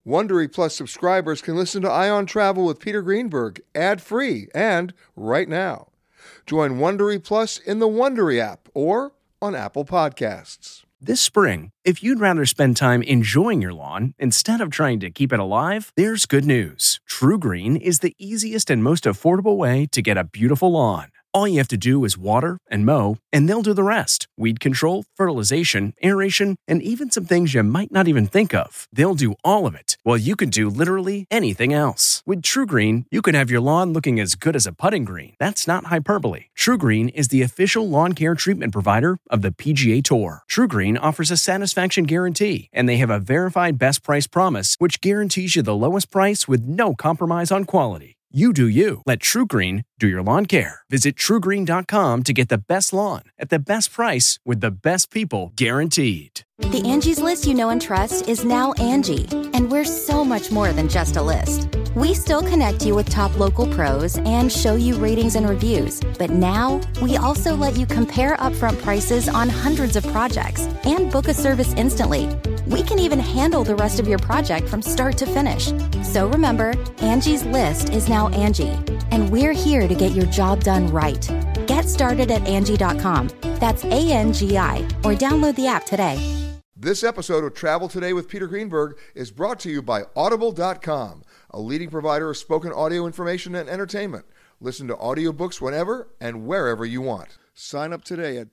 Wondery Plus subscribers can listen to Ion Travel with Peter Greenberg ad-free and right now. Join Wondery Plus in the Wondery app or on Apple Podcasts. This spring, if you'd rather spend time enjoying your lawn instead of trying to keep it alive, there's good news. TruGreen is the easiest and most affordable way to get a beautiful lawn. All you have to do is water and mow, and they'll do the rest. Weed control, fertilization, aeration, and even some things you might not even think of. They'll do all of it, while you can do literally anything else. With TruGreen, you can have your lawn looking as good as a putting green. That's not hyperbole. TruGreen is the official lawn care treatment provider of the PGA Tour. TruGreen offers a satisfaction guarantee, and they have a verified best price promise, which guarantees you the lowest price with no compromise on quality. You do you. Let TruGreen do your lawn care. Visit TruGreen.com to get the best lawn at the best price with the best people guaranteed. The Angie's List you know and trust is now Angie, and we're so much more than just a list. We still connect you with top local pros and show you ratings and reviews, but now we also let you compare upfront prices on hundreds of projects and book a service instantly. We can even handle the rest of your project from start to finish. So remember, Angie's List is now Angie, and we're here to get your job done right. Get started at Angie.com. That's ANGI, or download the app today. This episode of Travel Today with Peter Greenberg is brought to you by Audible.com, a leading provider of spoken audio information and entertainment. Listen to audiobooks whenever and wherever you want. Sign up today at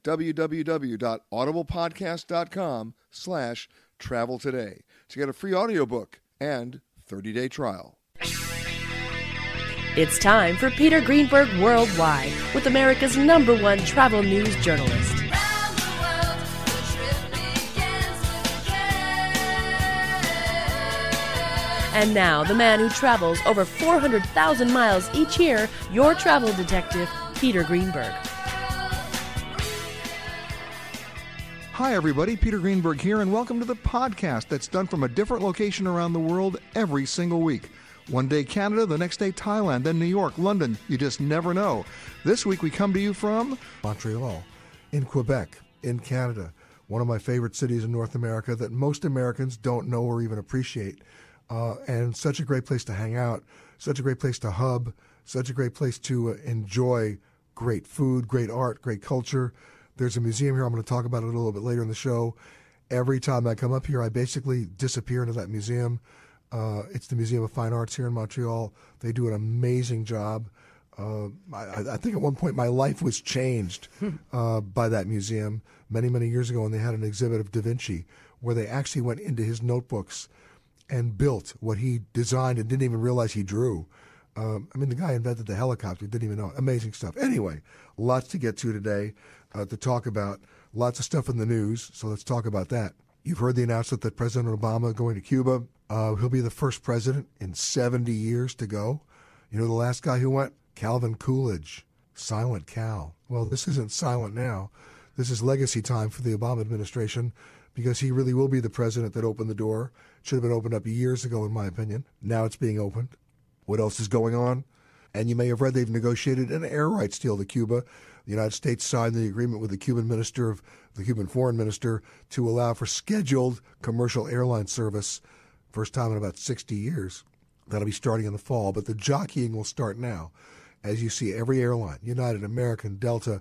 www.audiblepodcast.com/travel today to get a free audiobook and 30-day trial. It's time for Peter Greenberg Worldwide with America's #1 travel news journalist. And now, the man who travels over 400,000 miles each year, your travel detective, Peter Greenberg. Hi, everybody. Peter Greenberg here, and welcome to the podcast that's done from a different location around the world every single week. One day Canada, the next day Thailand, then New York, London. You just never know. This week we come to you from Montreal, in Quebec, in Canada. One of my favorite cities in North America that most Americans don't know or even appreciate. And such a great place to hang out, such a great place to hub, such a great place to enjoy great food, great art, great culture. There's a museum here. I'm going to talk about it a little bit later in the show. Every time I come up here, I basically disappear into that museum. It's the Museum of Fine Arts here in Montreal. They do an amazing job. I think at one point my life was changed by that museum many, many years ago when they had an exhibit of Da Vinci where they actually went into his notebooks and built what he designed and didn't even realize he drew. The guy invented the helicopter, didn't even know. Amazing stuff. Anyway, lots to get to today, to talk about. Lots of stuff in the news, so let's talk about that. You've heard the announcement that President Obama is going to Cuba. He'll be the first president in 70 years to go. You know the last guy who went? Calvin Coolidge, Silent Cal. Well, this isn't silent now. This is legacy time for the Obama administration because he really will be the president that opened the door. Should have been opened up years ago, in my opinion. Now it's being opened. What else is going on? And you may have read they've negotiated an air rights deal to Cuba. The United States signed the agreement with the Cuban foreign minister, to allow for scheduled commercial airline service. First time in about 60 years. That'll be starting in the fall, but the jockeying will start now. As you see, every airline, United, American, Delta,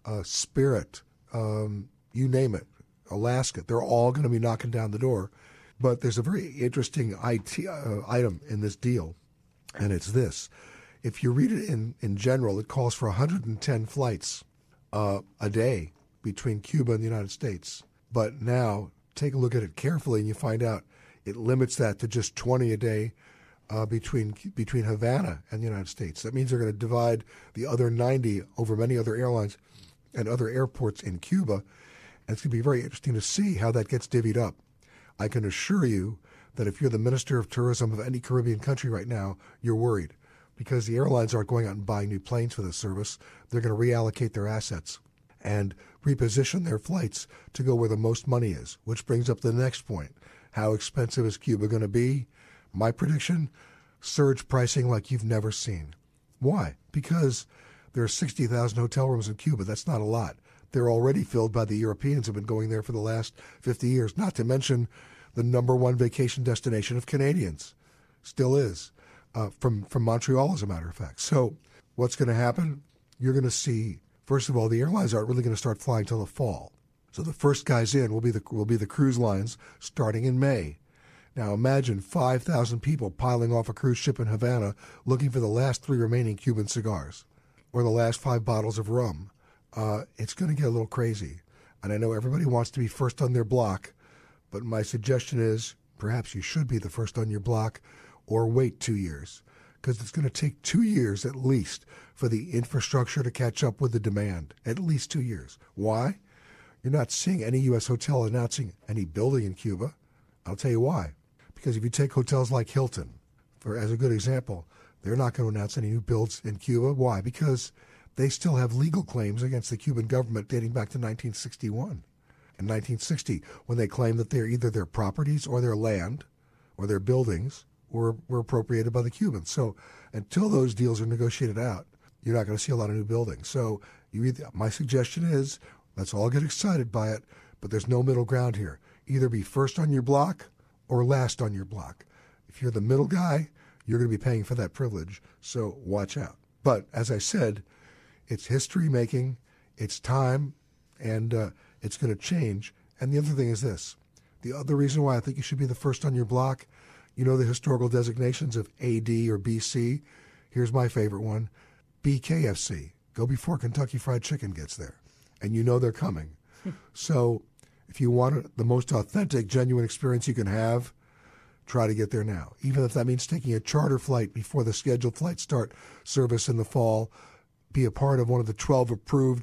Spirit, you name it, Alaska, they're all going to be knocking down the door. But there's a very interesting item in this deal, and it's this. If you read it in general, it calls for 110 flights a day between Cuba and the United States. But now, take a look at it carefully, and you find out it limits that to just 20 a day between Havana and the United States. That means they're going to divide the other 90 over many other airlines and other airports in Cuba. And it's going to be very interesting to see how that gets divvied up. I can assure you that if you're the Minister of Tourism of any Caribbean country right now, you're worried because the airlines aren't going out and buying new planes for this service. They're going to reallocate their assets and reposition their flights to go where the most money is, which brings up the next point. How expensive is Cuba going to be? My prediction, surge pricing like you've never seen. Why? Because there are 60,000 hotel rooms in Cuba. That's not a lot. They're already filled by the Europeans who have been going there for the last 50 years, not to mention the number one vacation destination of Canadians. Still is. From Montreal, as a matter of fact. So what's going to happen? You're going to see, first of all, the airlines aren't really going to start flying till the fall. So the first guys in will be the cruise lines starting in May. Now imagine 5,000 people piling off a cruise ship in Havana looking for the last 3 remaining Cuban cigars or the last 5 bottles of rum. It's going to get a little crazy. And I know everybody wants to be first on their block, but my suggestion is perhaps you should be the first on your block or wait 2 years, because it's going to take 2 years at least for the infrastructure to catch up with the demand. At least 2 years. Why? You're not seeing any U.S. hotel announcing any building in Cuba. I'll tell you why. Because if you take hotels like Hilton, as a good example, they're not going to announce any new builds in Cuba. Why? Because they still have legal claims against the Cuban government dating back to 1961 and 1960, when they claim that either their properties or their land or their buildings were appropriated by the Cubans. So until those deals are negotiated out, you're not going to see a lot of new buildings. So my suggestion is, let's all get excited by it, but there's no middle ground here. Either be first on your block or last on your block. If you're the middle guy, you're going to be paying for that privilege, so watch out. But as I said, it's history making, it's time, and it's going to change. And the other thing is this. The other reason why I think you should be the first on your block, you know the historical designations of AD or BC? Here's my favorite one, BKFC. Go before Kentucky Fried Chicken gets there. And you know they're coming. So if you want the most authentic, genuine experience you can have, try to get there now. Even if that means taking a charter flight before the scheduled flights start service in the fall, be a part of one of the 12 approved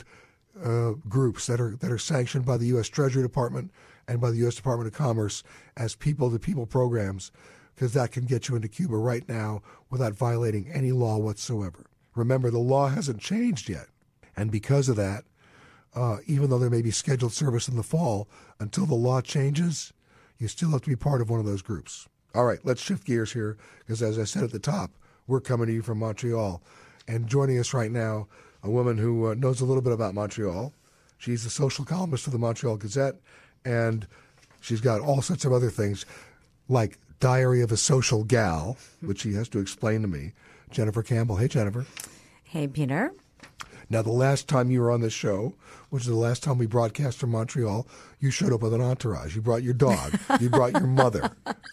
groups that are sanctioned by the U.S. Treasury Department and by the U.S. Department of Commerce as people-to-people programs, because that can get you into Cuba right now without violating any law whatsoever. Remember, the law hasn't changed yet. And because of that, even though there may be scheduled service in the fall, until the law changes, you still have to be part of one of those groups. All right, let's shift gears here, because as I said at the top, we're coming to you from Montreal. And joining us right now, a woman who knows a little bit about Montreal. She's the social columnist for the Montreal Gazette, and she's got all sorts of other things, like Diary of a Social Gal, which she has to explain to me. Jennifer Campbell. Hey, Jennifer. Hey, Peter. Now, the last time you were on this show, which is the last time we broadcast from Montreal, you showed up with an entourage. You brought your dog. You brought your mother.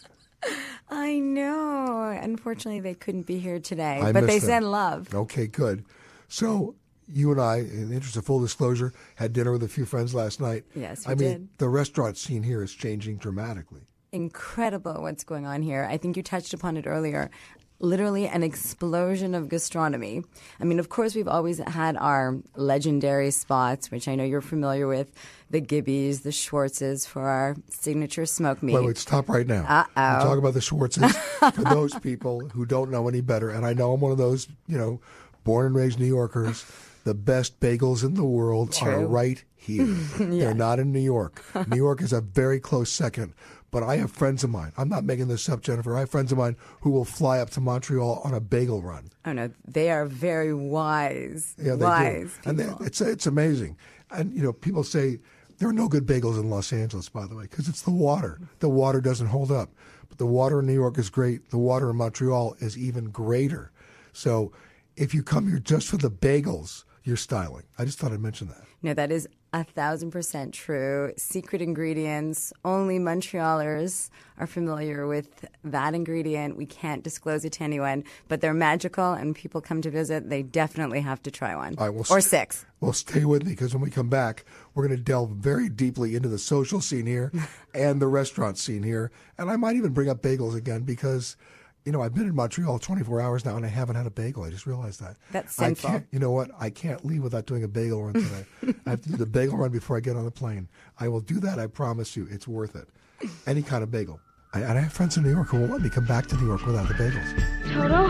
I know. Unfortunately, they couldn't be here today, but they them. send love. Okay, good. So you and I, in the interest of full disclosure, had dinner with a few friends last night. Yes, we did. The restaurant scene here is changing dramatically. Incredible what's going on here. I think you touched upon it earlier. Literally an explosion of gastronomy. I mean, of course, we've always had our legendary spots, which I know you're familiar with, the Gibbies, the Schwartzes for our signature smoked meat. Wait, stop right now. Uh-oh. Talk about the Schwartzes for those people who don't know any better. And I know I'm one of those, born and raised New Yorkers. The best bagels in the world are right here. Yeah. They're not in New York. New York is a very close second. But I have friends of mine. I'm not making this up, Jennifer. I have friends of mine who will fly up to Montreal on a bagel run. Oh, no. They are very wise. Yeah, they wise do. And it's amazing. And, people say there are no good bagels in Los Angeles, by the way, because it's the water. The water doesn't hold up. But the water in New York is great. The water in Montreal is even greater. So if you come here just for the bagels, you're styling. I just thought I'd mention that. No, that is 1,000% true. Secret ingredients. Only Montrealers are familiar with that ingredient. We can't disclose it to anyone, but they're magical, and people come to visit. They definitely have to try one. All right, or 6. Well, stay with me, because when we come back, we're going to delve very deeply into the social scene here and the restaurant scene here. And I might even bring up bagels again, because I've been in Montreal 24 hours now, and I haven't had a bagel. I just realized that. That's sinful. You know what? I can't leave without doing a bagel run today. I have to do the bagel run before I get on the plane. I will do that. I promise you. It's worth it. Any kind of bagel. And I have friends in New York who won't let me come back to New York without the bagels. Toto,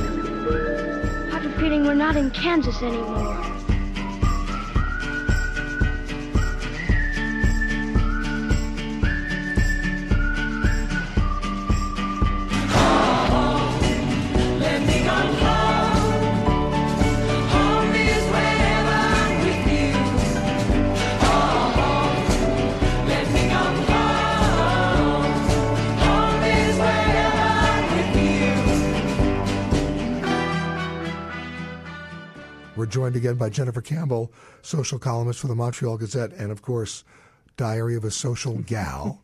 I have a feeling we're not in Kansas anymore. we're joined again by Jennifer Campbell, social columnist for the Montreal Gazette, and of course, Diary of a Social Gal.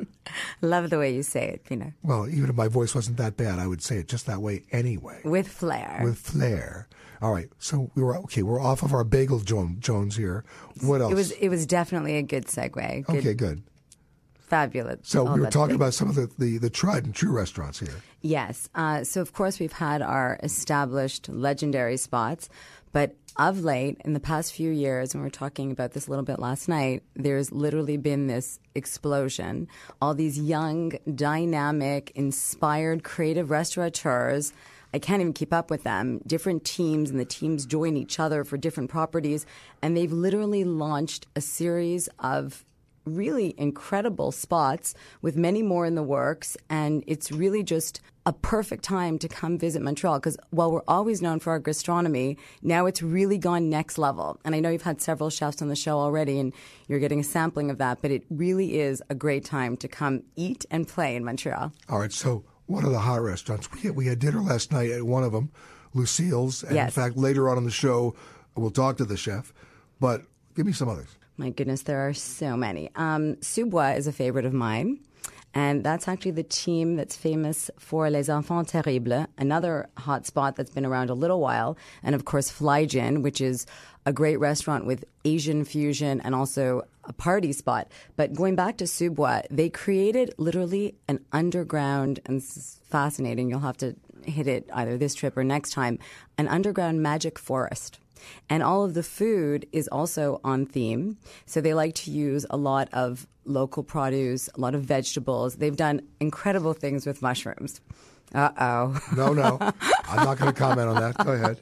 Love the way you say it, Pina. Well, even if my voice wasn't that bad, I would say it just that way anyway. With flair. With flair. All right, so we're off of our bagel Jones here. What else? It was definitely a good segue. Okay, good. Fabulous. So we were talking about some of the tried and true restaurants here. Yes. So, of course, we've had our established legendary spots. But of late, in the past few years, and we were talking about this a little bit last night, there's literally been this explosion. All these young, dynamic, inspired, creative restaurateurs. I can't even keep up with them. Different teams, and the teams join each other for different properties. And they've literally launched a series of really incredible spots with many more in the works, and it's really just a perfect time to come visit Montreal because while we're always known for our gastronomy, now it's really gone next level. And I know you've had several chefs on the show already and you're getting a sampling of that, but it really is a great time to come eat and play in Montreal. All right, so one of the hot restaurants, we had dinner last night at one of them, Lucille's, and yes. In fact later on in the show we'll talk to the chef, but give me some others. My goodness, there are so many. Sous-Bois is a favorite of mine, and that's actually the team that's famous for Les Enfants Terribles, another hot spot that's been around a little while, and of course Flyjin, which is a great restaurant with Asian fusion and also a party spot. But going back to Sous-Bois, they created literally an underground, and this is fascinating, you'll have to hit it either this trip or next time, an underground magic forest. And all of the food is also on theme. So they like to use a lot of local produce, a lot of vegetables. They've done incredible things with mushrooms. Uh-oh. No. I'm not going to comment on that. Go ahead.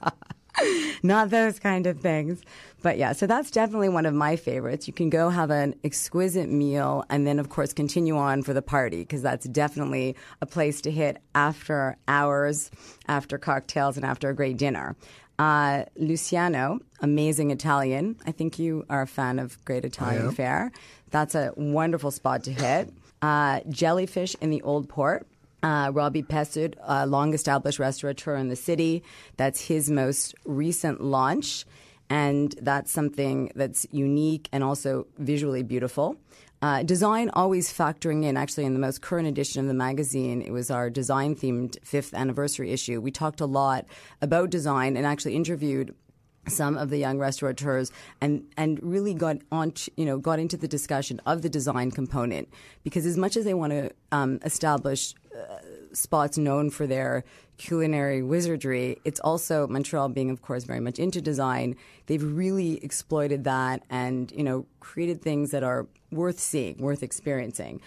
Not those kind of things. But yeah, so that's definitely one of my favorites. You can go have an exquisite meal and then, of course, continue on for the party because that's definitely a place to hit after hours, after cocktails, and after a great dinner. Luciano, amazing Italian. I think you are a fan of great Italian fare. That's a wonderful spot to hit. Jellyfish in the Old Port. Robbie Pesud, a long-established restaurateur in the city. That's his most recent launch, and that's something that's unique and also visually beautiful. Design always factoring in, actually in the most current edition of the magazine, it was our design-themed 5th anniversary issue. We talked a lot about design and actually interviewed some of the young restaurateurs and really got into the discussion of the design component because as much as they want to establish spots known for their culinary wizardry, it's also Montreal being, of course, very much into design. They've really exploited that and, created things that are worth seeing, worth experiencing.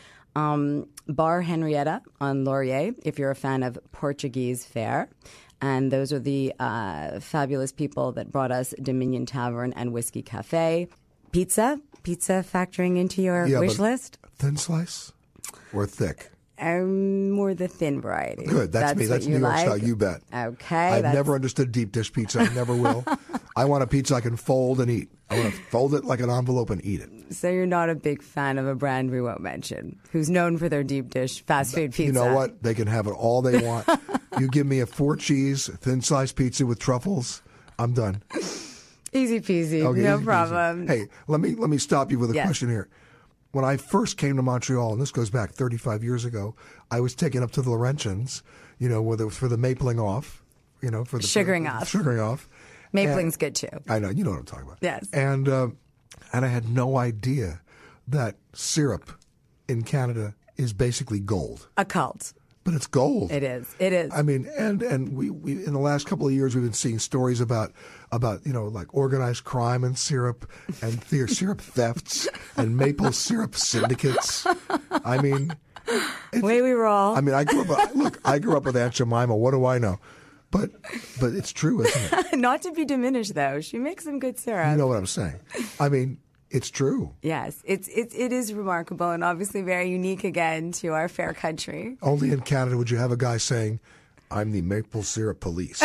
Bar Henrietta on Laurier, if you're a fan of Portuguese fare. And those are the fabulous people that brought us Dominion Tavern and Whiskey Cafe. Pizza factoring into your wish list? Thin slice or thick? More the thin variety. Good, that's me. That's New York style, you bet. Okay. I've never understood deep dish pizza. I never will. I want a pizza I can fold and eat. I want to fold it like an envelope and eat it. So you're not a big fan of a brand we won't mention, who's known for their deep dish fast food pizza. You know what? They can have it all they want. You give me a 4-cheese, thin-sliced pizza with truffles, I'm done. Easy peasy, okay, no easy problem. Peasy. Hey, let me stop you with a question here. When I first came to Montreal, and this goes back 35 years ago, I was taken up to the Laurentians, whether it was for the mapling off, for the sugaring off. Sugaring off. Mapling's good too. I know, you know what I'm talking about. Yes. And I had no idea that syrup in Canada is basically gold. A cult. But it's gold. It is. It is. I mean, and we in the last couple of years we've been seeing stories about like organized crime and syrup and syrup thefts and maple syrup syndicates. I mean, way we roll. I mean, I grew up with Aunt Jemima. What do I know? But it's true, isn't it? Not to be diminished, though. She makes some good syrup. You know what I'm saying? I mean, it's true. Yes, it is remarkable and obviously very unique again to our fair country. Only in Canada would you have a guy saying, "I'm the maple syrup police."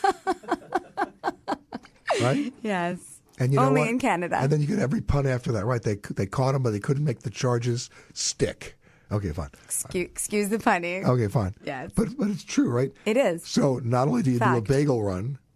Right? Yes. And you know only what? In Canada. And then you get every pun after that, right? They caught him, but they couldn't make the charges stick. Okay, fine. Excuse the punning. Okay, fine. Yes. But it's true, right? It is. So not only do you do a bagel run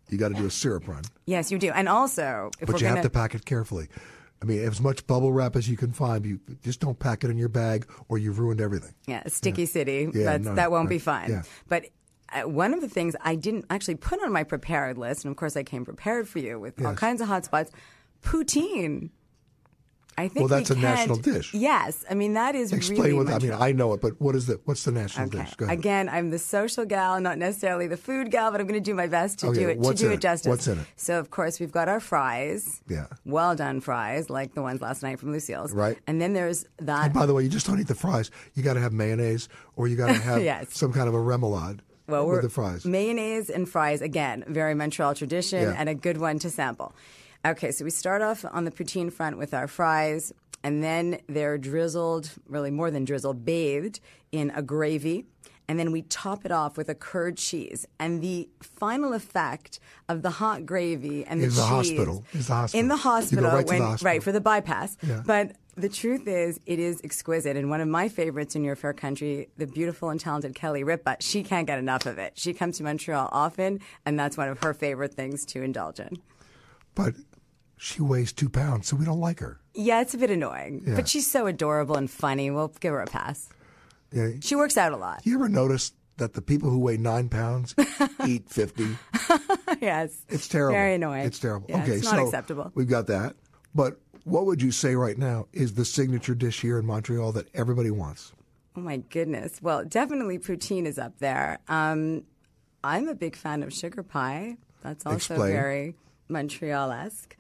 You got to do a syrup run. Yes, you do. And also, But you have to pack it carefully. I mean, as much bubble wrap as you can find. You just don't pack it in your bag, or you've ruined everything. Yeah, sticky city. Yeah, That won't be fun. Yeah. But one of the things I didn't actually put on my prepared list, and of course I came prepared for you with all kinds of hot spots, poutine. I think that's a national dish. Yes, I mean that is Explain really. what I mean. I know it, but what's the national dish? Go ahead. Again, I'm the social gal, not necessarily the food gal, but I'm going to do my best to do it justice. What's in it? So of course we've got our fries. Yeah. Well done fries, like the ones last night from Lucille's. Right. And then there's that. And by the way, you just don't eat the fries. You got to have mayonnaise, or you got to have some kind of a remoulade with the fries. Mayonnaise and fries, again, very Montreal tradition and a good one to sample. Okay, so we start off on the poutine front with our fries, and then they're drizzled, really more than drizzled, bathed in a gravy. And then we top it off with a curd cheese. And the final effect of the hot gravy and the cheese... Is the hospital. In the hospital. You go right to the hospital. Right, for the bypass. Yeah. But the truth is, it is exquisite. And one of my favorites in your fair country, the beautiful and talented Kelly Ripa, she can't get enough of it. She comes to Montreal often, and that's one of her favorite things to indulge in. But she weighs 2 pounds, so we don't like her. Yeah, it's a bit annoying. Yeah. But she's so adorable and funny. We'll give her a pass. Yeah. She works out a lot. You ever notice that the people who weigh 9 pounds eat 50? Yes. It's terrible. Very annoying. It's terrible. Yeah, okay, it's not so acceptable. We've got that. But what would you say right now is the signature dish here in Montreal that everybody wants? Oh, my goodness. Well, definitely poutine is up there. I'm a big fan of sugar pie. That's also very Montreal-esque.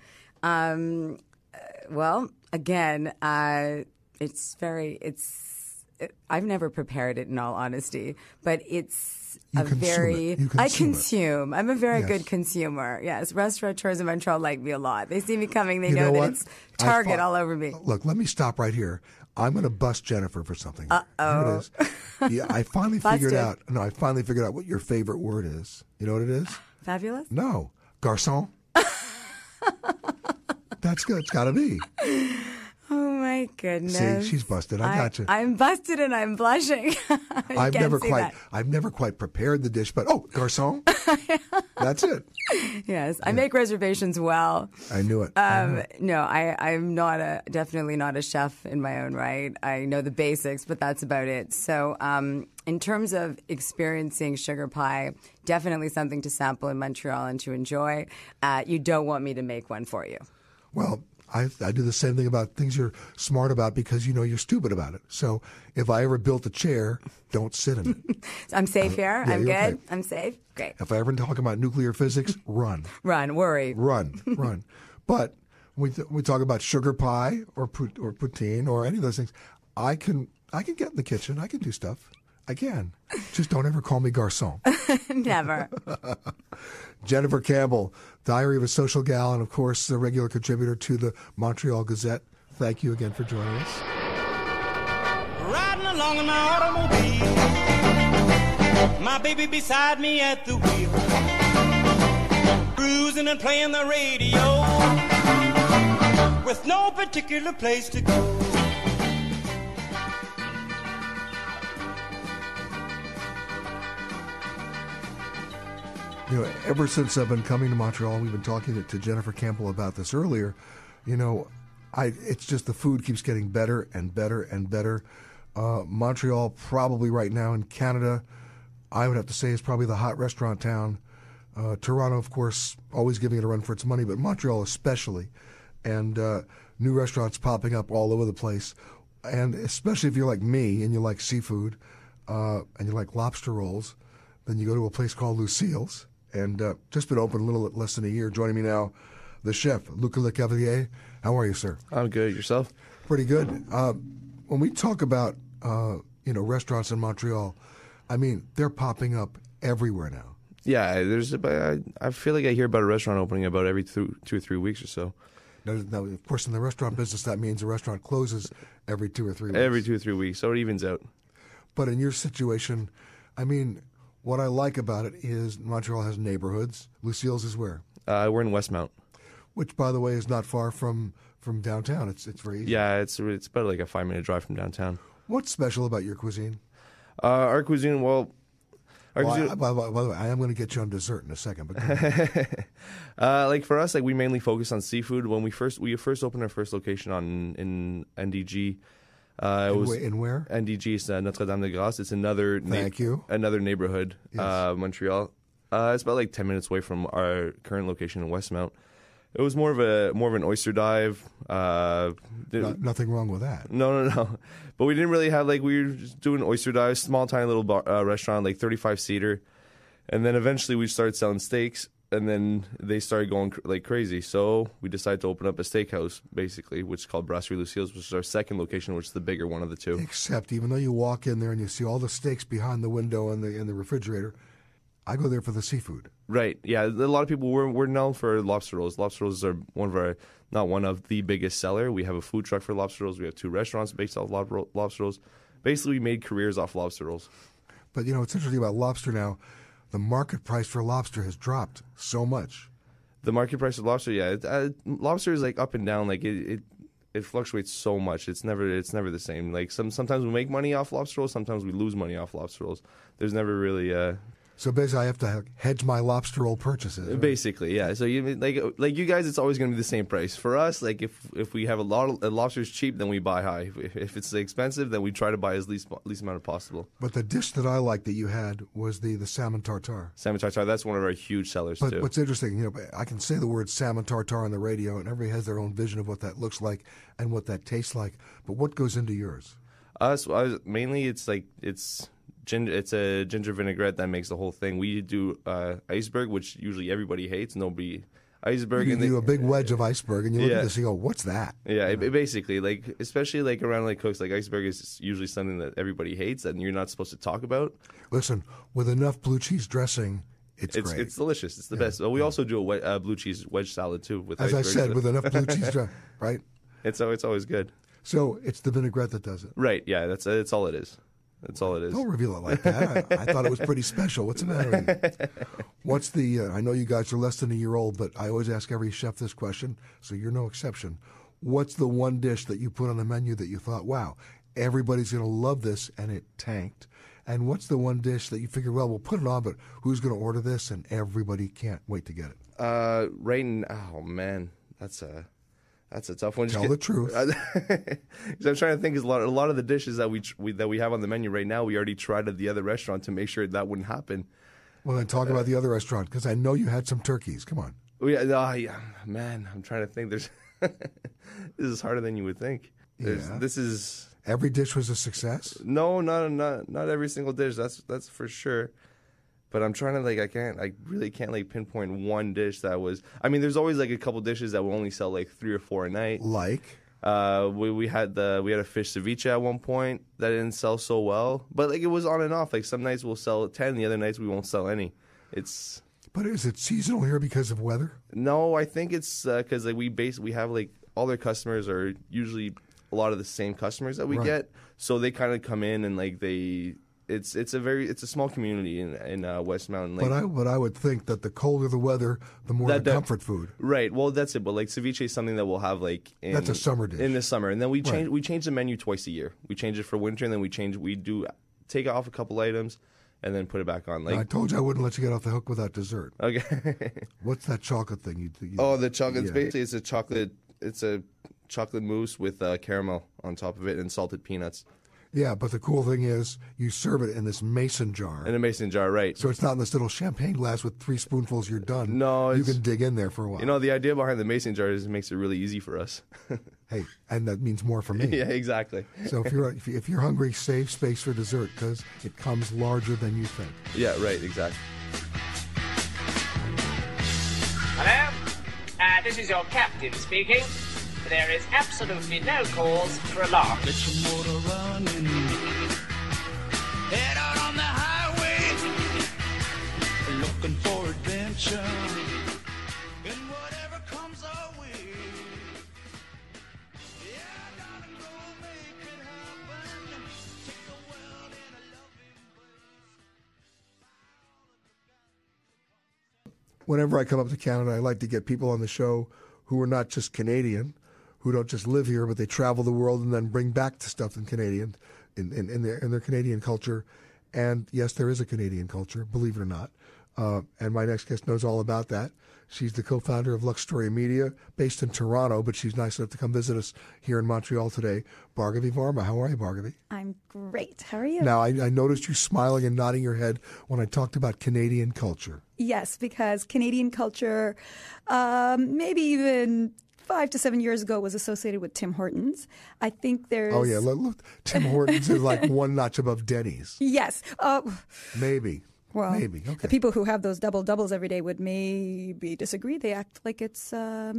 Well, again, I've never prepared it in all honesty, but it's I consume. I'm a very good consumer. Yes, restaurateurs in Montreal like me a lot. They see me coming, they know that it's Target all over me. Look, let me stop right here. I'm going to bust Jennifer for something. Uh-oh. Here it is. Yeah, I finally figured out. No, I finally figured out what your favorite word is. You know what it is? Fabulous? No, garçon. That's good. It's got to be. Oh my goodness! See, she's busted. I got you. I'm busted and I'm blushing. I've never quite prepared the dish, but garçon. That's it. Yes, I make reservations well. I knew it. No, I'm definitely not a chef in my own right. I know the basics, but that's about it. So, in terms of experiencing sugar pie, definitely something to sample in Montreal and to enjoy. You don't want me to make one for you. Well, I do the same thing about things you're smart about because you know you're stupid about it. So if I ever built a chair, don't sit in it. I'm safe here. Yeah, I'm good. Okay. I'm safe. Great. If I ever talk about nuclear physics, run. Worry. Run. But we talk about sugar pie or poutine or any of those things. I can get in the kitchen. I can do stuff. I can. Just don't ever call me garçon. Never. Jennifer Campbell, Diary of a Social Gal, and of course, the regular contributor to the Montreal Gazette. Thank you again for joining us. Riding along in my automobile, my baby beside me at the wheel, cruising and playing the radio, with no particular place to go. You know, ever since I've been coming to Montreal, we've been talking to Jennifer Campbell about this earlier. You know, it's just the food keeps getting better and better and better. Montreal, probably right now in Canada, I would have to say is probably the hot restaurant town. Toronto, of course, always giving it a run for its money, but Montreal especially. And new restaurants popping up all over the place. And especially if you're like me and you like seafood and you like lobster rolls, then you go to a place called Lucille's. And just been open a little less than a year. Joining me now, the chef, Luca Le Cavalier. How are you, sir? I'm good. Yourself? Pretty good. When we talk about restaurants in Montreal, I mean, they're popping up everywhere now. Yeah, I feel like I hear about a restaurant opening about every 2 or 3 weeks or so. Now, of course, in the restaurant business, that means a restaurant closes every 2 or 3 weeks. Every 2 or 3 weeks, so it evens out. But in your situation, I mean, what I like about it is Montreal has neighborhoods. Lucille's is where? We're in Westmount. Which, by the way, is not far from downtown. It's very easy. Yeah, it's about like a 5-minute drive from downtown. What's special about your cuisine? Our cuisine Well, by the way, I am going to get you on dessert in a second. But go ahead. Like for us, like we mainly focus on seafood. When we first opened our first location in NDG. In where? NDG, it's Notre-Dame-de-Grâce. It's another another neighborhood, Yes. Montreal. It's about like 10 minutes away from our current location in Westmount. It was more of an oyster dive. Nothing wrong with that. No. But we didn't really have we were just doing oyster dives, small tiny little restaurant, like 35-seater, and then eventually we started selling steaks, and then they started going like crazy. So we decided to open up a steakhouse, basically, which is called Brasserie Lucille's, which is our second location, which is the bigger one of the two. Except, even though you walk in there and you see all the steaks behind the window in the refrigerator, I go there for the seafood. Right. Yeah. A lot of people we're known for lobster rolls. Lobster rolls are not one of the biggest seller. We have a food truck for lobster rolls. We have 2 restaurants based off lobster rolls. Basically, we made careers off lobster rolls. But what's interesting about lobster now, the market price for lobster has dropped so much. The market price of lobster, yeah. Lobster is like up and down. Like it fluctuates so much. It's never the same. Like sometimes we make money off lobster rolls. Sometimes we lose money off lobster rolls. There's never really. So basically, I have to hedge my lobster roll purchases. Right? Basically, yeah. So you like you guys, it's always going to be the same price. For us, like if we have a lot of lobsters cheap, then we buy high. If it's expensive, then we try to buy as least amount of possible. But the dish that I liked that you had was the salmon tartare. Salmon tartare, that's one of our huge sellers too. But what's interesting, I can say the word salmon tartare on the radio, and everybody has their own vision of what that looks like and what that tastes like. But what goes into yours? Mainly, it's a ginger vinaigrette that makes the whole thing. We do iceberg, which usually everybody hates. Iceberg. You do a big wedge of iceberg, and you look at this and you go, what's that? Yeah, it basically, especially around Cooks, iceberg is usually something that everybody hates and you're not supposed to talk about. Listen, with enough blue cheese dressing, it's great. It's delicious. It's the best. Well, we also do a blue cheese wedge salad, too, with As iceberg. I said, with enough blue cheese, right? It's always good. So it's the vinaigrette that does it. Right, yeah, that's all it is. That's all it is. Don't reveal it like that. I thought it was pretty special. What's the matter with you? What's the, I know you guys are less than a year old, but I always ask every chef this question, so you're no exception. What's the one dish that you put on the menu that you thought, wow, everybody's going to love this, and it tanked? And what's the one dish that you figure, well, we'll put it on, but who's going to order this, and everybody can't wait to get it? Right now, oh, man, that's a tough one. Tell the truth. I'm trying to think. Is a lot of the dishes that we have on the menu right now, we already tried at the other restaurant to make sure that wouldn't happen. Well, then talk about the other restaurant, because I know you had some turkeys. Come on. Yeah, man, I'm trying to think. This is harder than you would think. This is every dish was a success. No, not every single dish. That's for sure. But I'm trying to I really can't pinpoint one dish that was. I mean, there's always a couple dishes that will only sell 3 or 4 a night. Like, we had a fish ceviche at one point that didn't sell so well, but it was on and off. Some nights we'll sell 10, the other nights we won't sell any. But is it seasonal here because of weather? No, I think it's because we have all their customers are usually a lot of the same customers that we get, so they kind of come in and It's a small community in Westmount. But I would think that the colder the weather, the more the comfort food. Right. Well, that's it. But ceviche is something that we'll have that's a summer dish in the summer, and then we change the menu twice a year. We change it for winter, and then we do take off a couple items, and then put it back on. I told you I wouldn't let you get off the hook without dessert. Okay. What's that chocolate thing? The chocolate. Yeah. Basically, it's a chocolate. It's a chocolate mousse with caramel on top of it and salted peanuts. Yeah, but the cool thing is you serve it in this mason jar. In a mason jar, right. So it's not in this little champagne glass with 3 spoonfuls, you're done. No. You can dig in there for a while. The idea behind the mason jar is it makes it really easy for us. Hey, and that means more for me. Yeah, exactly. So if you're hungry, save space for dessert because it comes larger than you think. Yeah, right, exactly. Hello? This is your captain speaking. There is absolutely no cause for alarm. Get your motor running. Head out on the highway. Looking for adventure. And whatever comes our way. Yeah, gotta go make it happen. Take the world in a loving embrace. Whenever I come up to Canada, I like to get people on the show who are not just Canadian, who don't just live here, but they travel the world and then bring back the stuff in Canadian, in their Canadian culture. And yes, there is a Canadian culture, believe it or not. And my next guest knows all about that. She's the co-founder of Lux Story Media, based in Toronto, but she's nice enough to come visit us here in Montreal today. Bhargavi Varma. How are you, Bhargavi? I'm great. How are you? Now, I noticed you smiling and nodding your head when I talked about Canadian culture. Yes, because Canadian culture, maybe even 5 to 7 years ago, was associated with Tim Hortons. I think there's... Oh, yeah. Look, Tim Hortons is like one notch above Denny's. Yes. Maybe. Well, maybe. Okay. The people who have those doubles every day would maybe disagree. They act like it's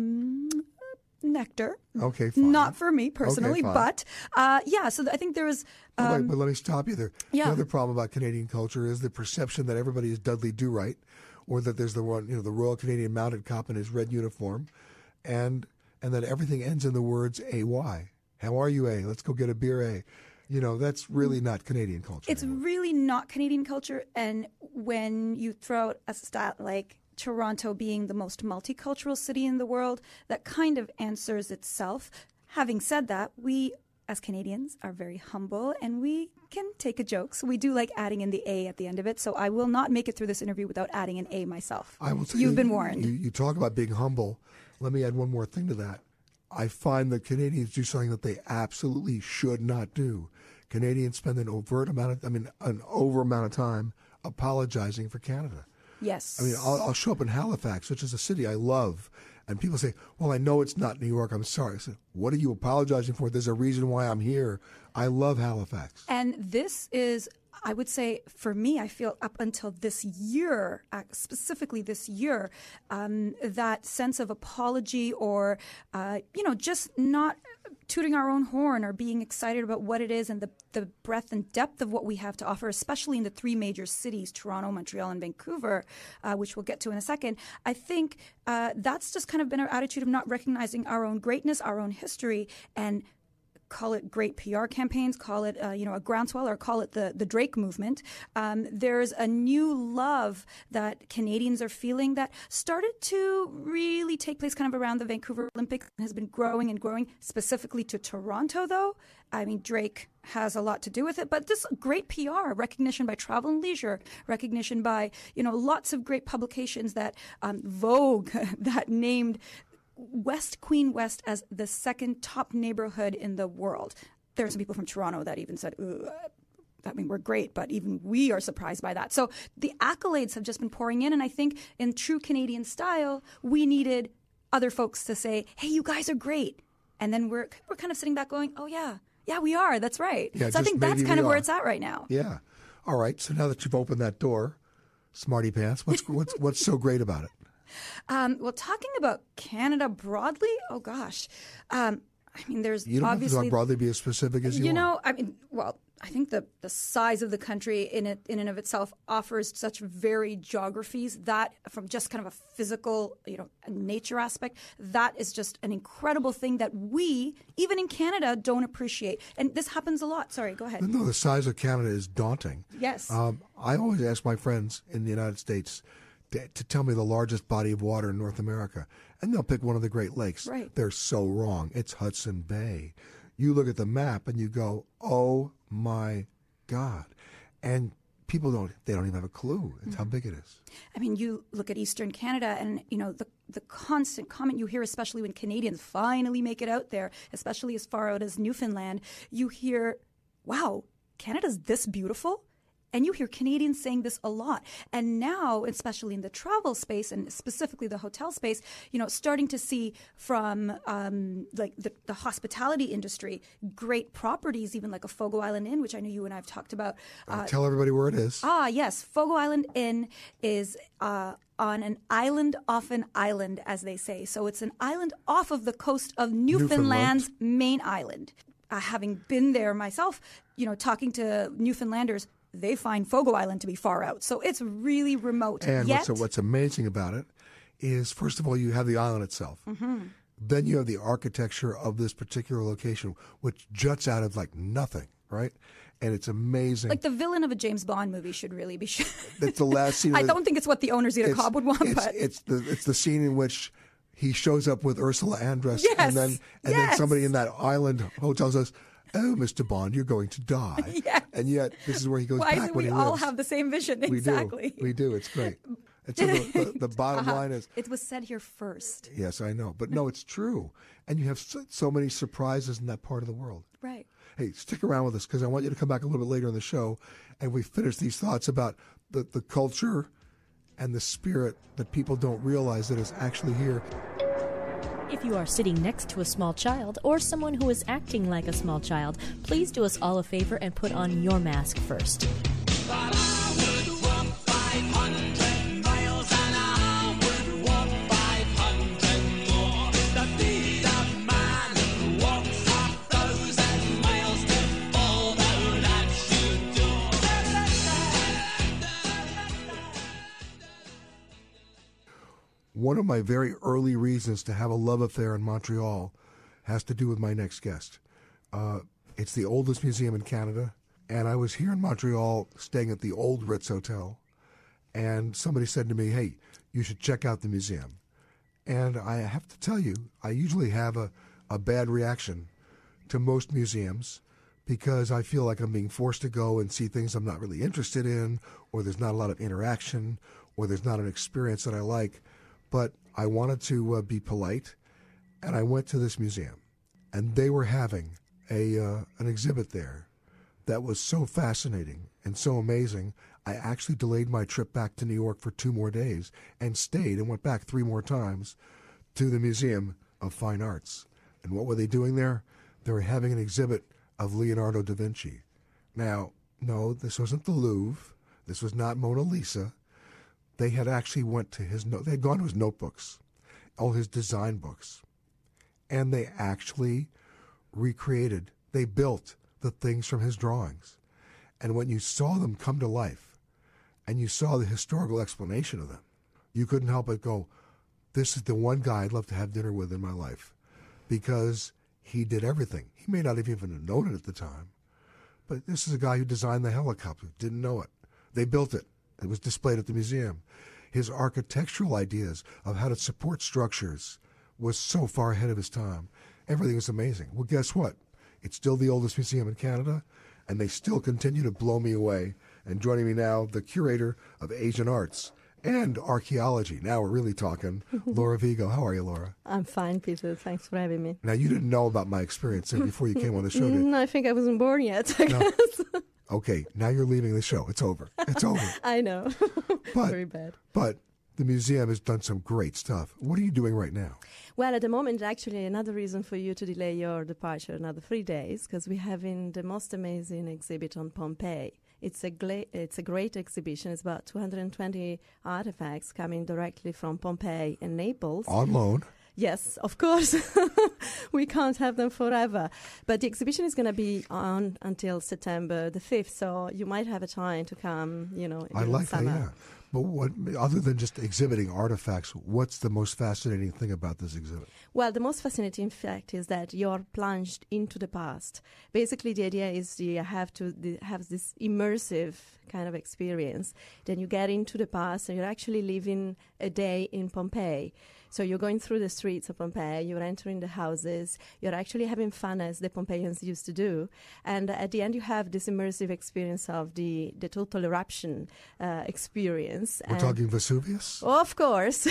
nectar. Okay, fine. Not for me personally, okay, but so I think there was... but let me stop you there. Yeah. The other problem about Canadian culture is the perception that everybody is Dudley Do-Right, or that there's the one, the Royal Canadian Mounted Cop in his red uniform, and that everything ends in the words AY. How are you, A? Let's go get a beer, A. That's really not Canadian culture. It's anymore. really not Canadian culture. And when you throw out a stat like Toronto being the most multicultural city in the world, that kind of answers itself. Having said that, we as Canadians are very humble and we can take a joke. So we do like adding in the A at the end of it. So I will not make it through this interview without adding an A myself. I will say You've been warned. You talk about being humble. Let me add one more thing to that. I find that Canadians do something that they absolutely should not do. Canadians spend an over amount of time apologizing for Canada. Yes. I mean, I'll show up in Halifax, which is a city I love, and people say, well, I know it's not New York. I'm sorry. I said, what are you apologizing for? There's a reason why I'm here. I love Halifax. And this is, I would say, for me, I feel up until this year, specifically this year, that sense of apology or, just not tooting our own horn or being excited about what it is and the breadth and depth of what we have to offer, especially in the three major cities, Toronto, Montreal, and Vancouver, which we'll get to in a second. I think that's just kind of been our attitude of not recognizing our own greatness, our own history, and call it great PR campaigns, call it a groundswell, or call it the Drake movement. There's a new love that Canadians are feeling that started to really take place kind of around the Vancouver Olympics and has been growing and growing, specifically to Toronto, though. I mean, Drake has a lot to do with it, but this great PR, recognition by Travel and Leisure, recognition by, lots of great publications that Vogue that named Queen West as the second top neighborhood in the world. There are some people from Toronto that even said, we're great, but even we are surprised by that. So the accolades have just been pouring in, and I think in true Canadian style, we needed other folks to say, hey, you guys are great. And then we're kind of sitting back going, oh, yeah, we are. That's right. Yeah, so I think that's kind of where it's at right now. Yeah. All right. So now that you've opened that door, Smarty Pants, what's so great about it? Well, talking about Canada broadly, oh gosh, there's you don't obviously have to talk broadly, be as specific as you want. I think the size of the country in and of itself offers such varied geographies that, from just kind of a physical, a nature aspect, that is just an incredible thing that we, even in Canada, don't appreciate. And this happens a lot. Sorry, go ahead. No, the size of Canada is daunting. Yes. I always ask my friends in the United States to tell me the largest body of water in North America, and they'll pick one of the Great Lakes. Right. They're so wrong. It's Hudson Bay. You look at the map and you go, oh my God. And people don't even have a clue. It's how big it is. I mean, you look at Eastern Canada and, the constant comment you hear, especially when Canadians finally make it out there, especially as far out as Newfoundland, you hear, wow, Canada's this beautiful? And you hear Canadians saying this a lot. And now, especially in the travel space and specifically the hotel space, starting to see from the hospitality industry, great properties, even like a Fogo Island Inn, which I know you and I have talked about. Tell everybody where it is. Yes. Fogo Island Inn is on an island off an island, as they say. So it's an island off of the coast of Newfoundland's main island. Having been there myself, talking to Newfoundlanders, they find Fogo Island to be far out. So it's really remote. And what's amazing about it is, first of all, you have the island itself. Mm-hmm. Then you have the architecture of this particular location, which juts out of like nothing, right? And it's amazing. Like the villain of a James Bond movie should really be. That's the last scene. I don't think it's what the owners Zeta Cobb would want, but it's the scene in which he shows up with Ursula Andress, yes, and then somebody in that island hotel says, oh, Mr. Bond, you're going to die. Yes. And yet, this is where he goes Why back is it when we he all lives. have the same vision? Exactly. We do. It's great. And so the bottom line is... It was said here first. Yes, I know. But no, it's true. And you have so many surprises in that part of the world. Right. Hey, stick around with us because I want you to come back a little bit later in the show and we finish these thoughts about the culture and the spirit that people don't realize that is actually here. If you are sitting next to a small child or someone who is acting like a small child, please do us all a favor and put on your mask first. One of my very early reasons to have a love affair in Montreal has to do with my next guest. It's the oldest museum in Canada, and I was here in Montreal staying at the old Ritz Hotel, and somebody said to me, hey, you should check out the museum. And I have to tell you, I usually have a bad reaction to most museums because I feel like I'm being forced to go and see things I'm not really interested in, or there's not a lot of interaction, or there's not an experience that I like. But I wanted to be polite, and I went to this museum, and they were having an exhibit there that was so fascinating and so amazing. I actually delayed my trip back to New York for 2 more days and stayed and went back 3 more times to the Museum of Fine Arts. And what were they doing there? They were having an exhibit of Leonardo da Vinci. Now, no, this wasn't the Louvre. This was not Mona Lisa. They had actually went to they had gone to his notebooks, all his design books, and they actually recreated, they built the things from his drawings. And when you saw them come to life, and you saw the historical explanation of them, you couldn't help but go, this is the one guy I'd love to have dinner with in my life, because he did everything. He may not have even known it at the time, but this is a guy who designed the helicopter, didn't know it. They built it. It was displayed at the museum. His architectural ideas of how to support structures was so far ahead of his time. Everything was amazing. Well, guess what? It's still the oldest museum in Canada, and they still continue to blow me away. And joining me now, the curator of Asian arts and archaeology. Now we're really talking. Laura Vigo. How are you, Laura? I'm fine, Peter. Thanks for having me. Now, you didn't know about my experience there before you came on the show, did you? I think I wasn't born yet, I No. guess. Okay, now you're leaving the show. It's over. It's over. I know. But, very bad. But the museum has done some great stuff. What are you doing right now? Well, at the moment, actually, another reason for you to delay your departure another 3 days, because we're having the most amazing exhibit on Pompeii. It's a great exhibition. It's about 220 artifacts coming directly from Pompeii and Naples. On loan. Yes, of course. We can't have them forever. But the exhibition is going to be on until September the 5th, so you might have a time to come, I like that, summer. yeah. But what, other than just exhibiting artifacts, what's the most fascinating thing about this exhibit? Well, the most fascinating fact is that you're plunged into the past. Basically, the idea is you have to have this immersive kind of experience. Then you get into the past and you're actually living a day in Pompeii. So you're going through the streets of Pompeii, you're entering the houses, you're actually having fun as the Pompeians used to do. And at the end, you have this immersive experience of the total eruption experience. We're talking Vesuvius? Of course.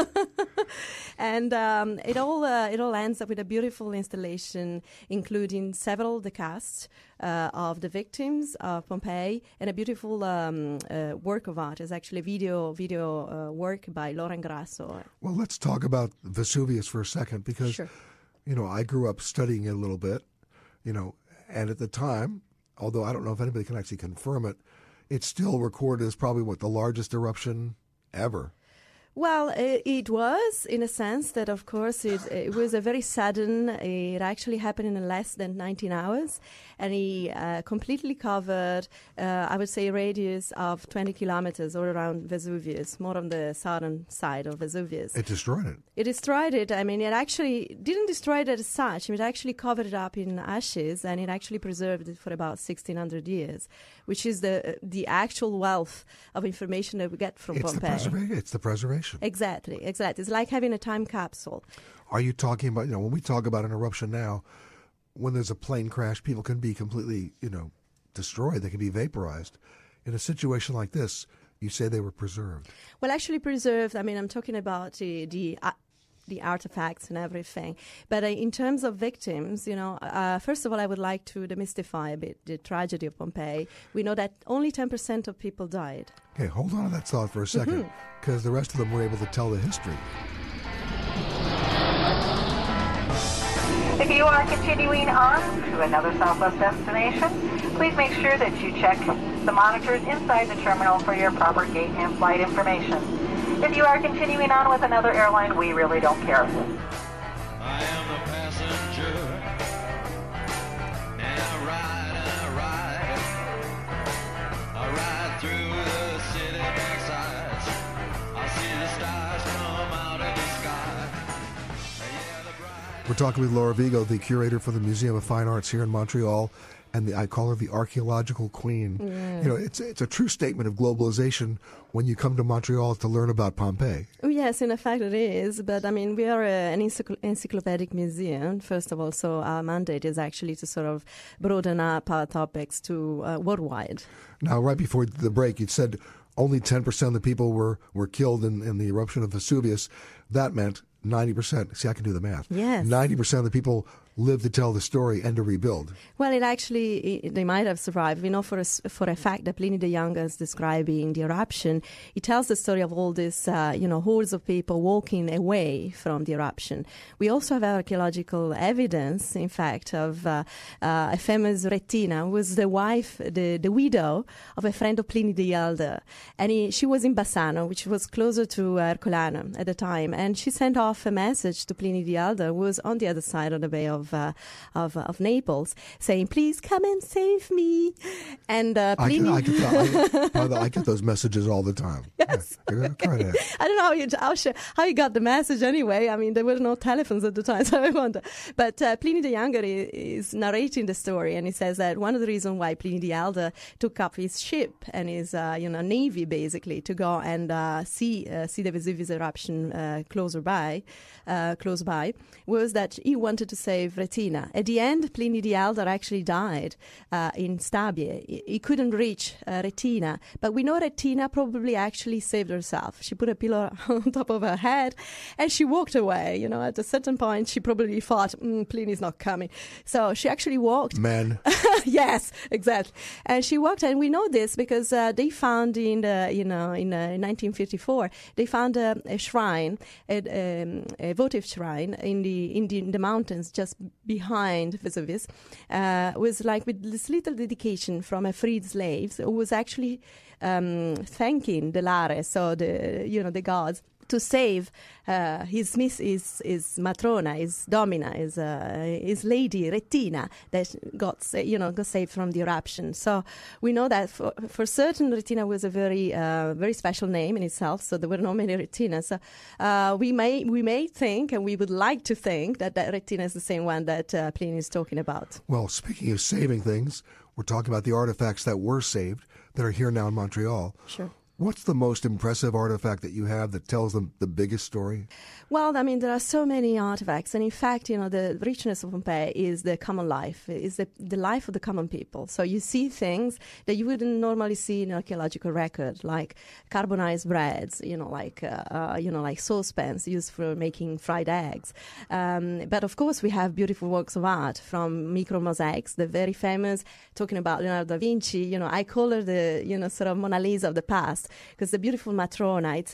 And it all ends up with a beautiful installation, including several of the casts of the victims of Pompeii, and a beautiful work of art. It's actually video work by Laurent Grasso. Well, let's talk about Vesuvius for a second, because, Sure. I grew up studying it a little bit, and at the time, although I don't know if anybody can actually confirm it, it's still recorded as probably, the largest eruption ever. Well, it was, in a sense, that, of course, it was a very sudden, it actually happened in less than 19 hours, and he completely covered, I would say, a radius of 20 kilometers all around Vesuvius, more on the southern side of Vesuvius. It destroyed it. It destroyed it. I mean, it actually didn't destroy it as such. It actually covered it up in ashes, and it actually preserved it for about 1,600 years, which is the actual wealth of information that we get from Pompeii. It's the preservation. Exactly. It's like having a time capsule. Are you talking about, when we talk about an eruption now, when there's a plane crash, people can be completely, destroyed. They can be vaporized. In a situation like this, you say they were preserved. Well, actually preserved, I'm talking about the artifacts and everything. But in terms of victims, first of all, I would like to demystify a bit the tragedy of Pompeii. We know that only 10% of people died. Okay, hold on to that thought for a second, because the rest of them were able to tell the history. If you are continuing on to another Southwest destination, please make sure that you check the monitors inside the terminal for your proper gate and flight information. If you are continuing on with another airline, we really don't care. I am the passenger, and I ride through the city backsides. I see the stars come out of the sky. We're talking with Laura Vigo, the curator for the Museum of Fine Arts here in Montreal, and I call her the archaeological queen. Yes. It's a true statement of globalization when you come to Montreal to learn about Pompeii. Yes, in fact it is. But we are an encyclopedic museum, first of all, so our mandate is actually to sort of broaden up our topics to worldwide. Now, right before the break, you said only 10% of the people were killed in the eruption of Vesuvius. That meant 90%. See, I can do the math. Yes. 90% of the people lived to tell the story and to rebuild. Well, they might have survived. We know for a fact that Pliny the Younger is describing the eruption. He tells the story of all this, hordes of people walking away from the eruption. We also have archaeological evidence, in fact, of a famous Rettina, who was the wife, the widow of a friend of Pliny the Elder. And she was in Bassano, which was closer to Ercolano at the time. And she sent off a message to Pliny the Elder, who was on the other side of the Bay of Naples, saying, "Please come and save me." And Pliny, I get those messages all the time. Yes. Yeah, try that. I don't know how you got the message anyway. There were no telephones at the time, so I wonder. But Pliny the Younger is narrating the story, and he says that one of the reasons why Pliny the Elder took up his ship and his navy basically to go and see the Vesuvius eruption close by, was that he wanted to save Rettina. At the end, Pliny the Elder actually died in Stabie. He couldn't reach Rettina, but we know Rettina probably actually saved herself. She put a pillow on top of her head and she walked away. At a certain point, she probably thought, Pliny's not coming. So she actually walked. Men. Yes, exactly. And she walked, and we know this because they found in 1954, they found a shrine, a votive shrine in the mountains just behind Vesuvius, was like with this little dedication from a freed slave who was actually thanking the Lares, so the gods, to save his matrona, his domina, his lady Rettina that got saved from the eruption. So we know that for certain Rettina was a very very special name in itself. So there were not many Rettinas. So we may think, and we would like to think, that Rettina is the same one that Pliny is talking about. Well, speaking of saving things, we're talking about the artifacts that were saved that are here now in Montreal. Sure. What's the most impressive artifact that you have that tells them the biggest story? Well, there are so many artifacts. And in fact, the richness of Pompeii is the common life, is the life of the common people. So you see things that you wouldn't normally see in an archaeological record, like carbonized breads, like saucepans used for making fried eggs. But of course, we have beautiful works of art from micro mosaics, the very famous, talking about Leonardo da Vinci. I call her the, sort of Mona Lisa of the past. Because the beautiful Matrona, it's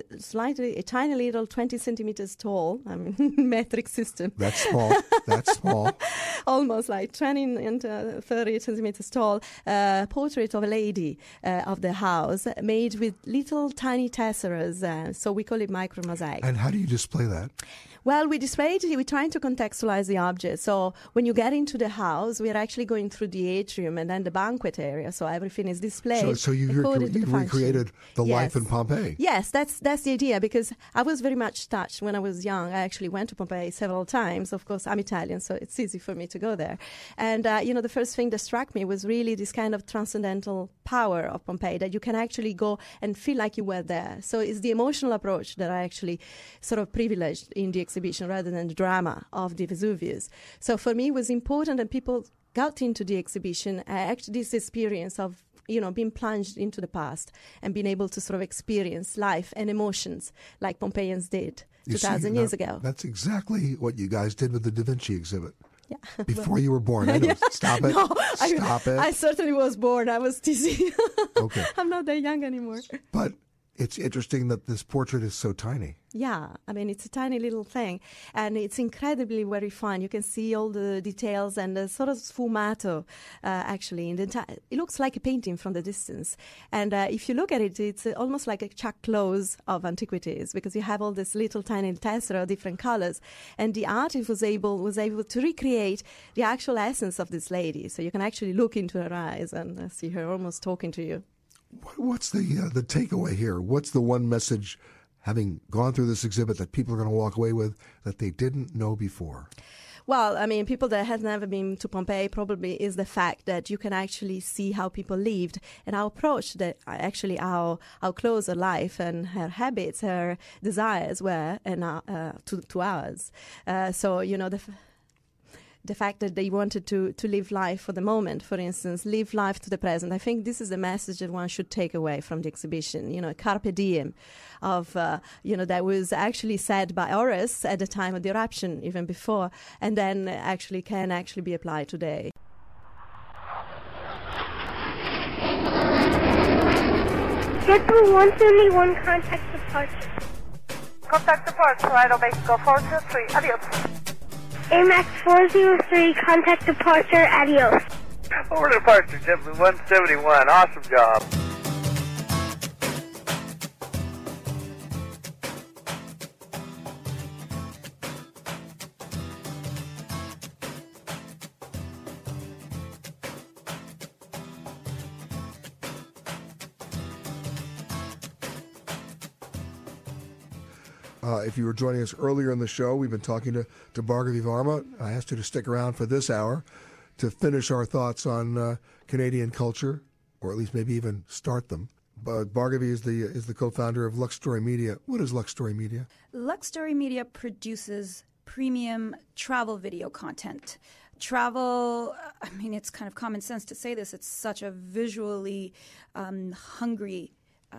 a tiny little 20 centimeters tall, metric system. That's small. That's small. Almost like 20 and 30 centimeters tall portrait of a lady of the house made with little tiny tesseras. So we call it micro mosaic. And how do you display that? Well, we're trying to contextualize the object. So when you get into the house, we are actually going through the atrium and then the banquet area. So everything is displayed. So you recreated the life in Pompeii. Yes, that's the idea, because I was very much touched when I was young. I actually went to Pompeii several times. Of course, I'm Italian, so it's easy for me to go there. And, the first thing that struck me was really this kind of transcendental power of Pompeii, that you can actually go and feel like you were there. So it's the emotional approach that I actually sort of privileged in the exhibition rather than the drama of the Vesuvius. So for me, it was important that people got into the exhibition, actually this experience of being plunged into the past and being able to sort of experience life and emotions like Pompeians did 2,000 years ago. That's exactly what you guys did with the Da Vinci exhibit. Yeah. Before you were born. I know. Yeah. Stop it. No, Stop it. I certainly was born. I was teasing. Okay. I'm not that young anymore. But it's interesting that this portrait is so tiny. Yeah, I mean, it's a tiny little thing, and it's incredibly well refined. You can see all the details and the sort of sfumato, actually. It looks like a painting from the distance. And if you look at it, it's almost like a Chuck Close of antiquities, because you have all this little tiny tessera of different colors. And the artist was able to recreate the actual essence of this lady. So you can actually look into her eyes and see her almost talking to you. What's the takeaway here? What's the one message, having gone through this exhibit, that people are going to walk away with that they didn't know before? Well, I mean, people that have never been to Pompeii probably is the fact that you can actually see how people lived and how approached that actually how close her life and her habits, her desires were, and to ours. So the fact that they wanted to live life for the moment, for instance, live life to the present. I think this is the message that one should take away from the exhibition. Carpe diem, of that was actually said by Horace at the time of the eruption, even before, and then can be applied today. Schedule 171, contact departure. Contact departure, Rhino Base, go 423, adios. AMAX 403, contact departure, adios. Over to departure, JetBlue 171, awesome job. If you were joining us earlier in the show, we've been talking to Bhargavi Varma. I asked her to stick around for this hour to finish our thoughts on Canadian culture, or at least maybe even start them. But Bhargavi is the co-founder of Lux Story Media. What is Lux Story Media? Lux Story Media produces premium travel video content. Travel, I mean, it's kind of common sense to say this. It's such a visually hungry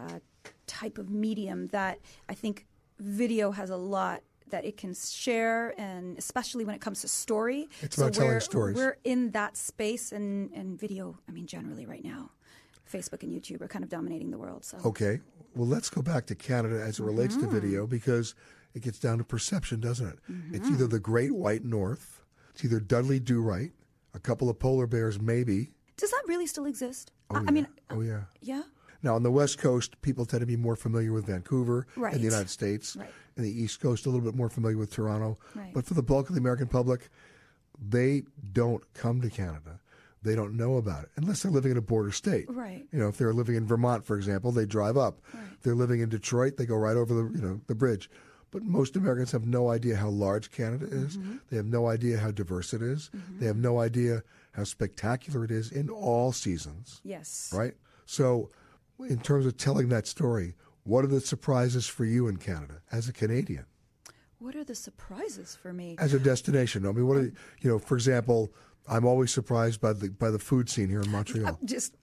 type of medium that I think video has a lot that it can share, and especially when it comes to story. It's about telling stories. We're in that space, and video, I mean, generally right now, Facebook and YouTube are kind of dominating the world. So Okay. Well, let's go back to Canada as it relates to video, because it gets down to perception, doesn't it? It's either the Great White North, it's either Dudley Do-Right, a couple of polar bears maybe. Does that really still exist? Oh, I mean, yeah. Yeah? Now, on the West Coast, people tend to be more familiar with Vancouver Right. in the United States. Right. In the East Coast, a little bit more familiar with Toronto. Right. But for the bulk of the American public, they don't come to Canada. They don't know about it unless they're living in a border state. Right. If they're living in Vermont, for example, they drive up. Right. If they're living in Detroit, they go right over the bridge. But most Americans have no idea how large Canada is. They have no idea how diverse it is. They have no idea how spectacular it is in all seasons. Yes. Right? So, in terms of telling that story, what are the surprises for you in Canada as a Canadian? What are the surprises for me? As a destination? I mean, what are for example, I'm always surprised by the food scene here in Montreal.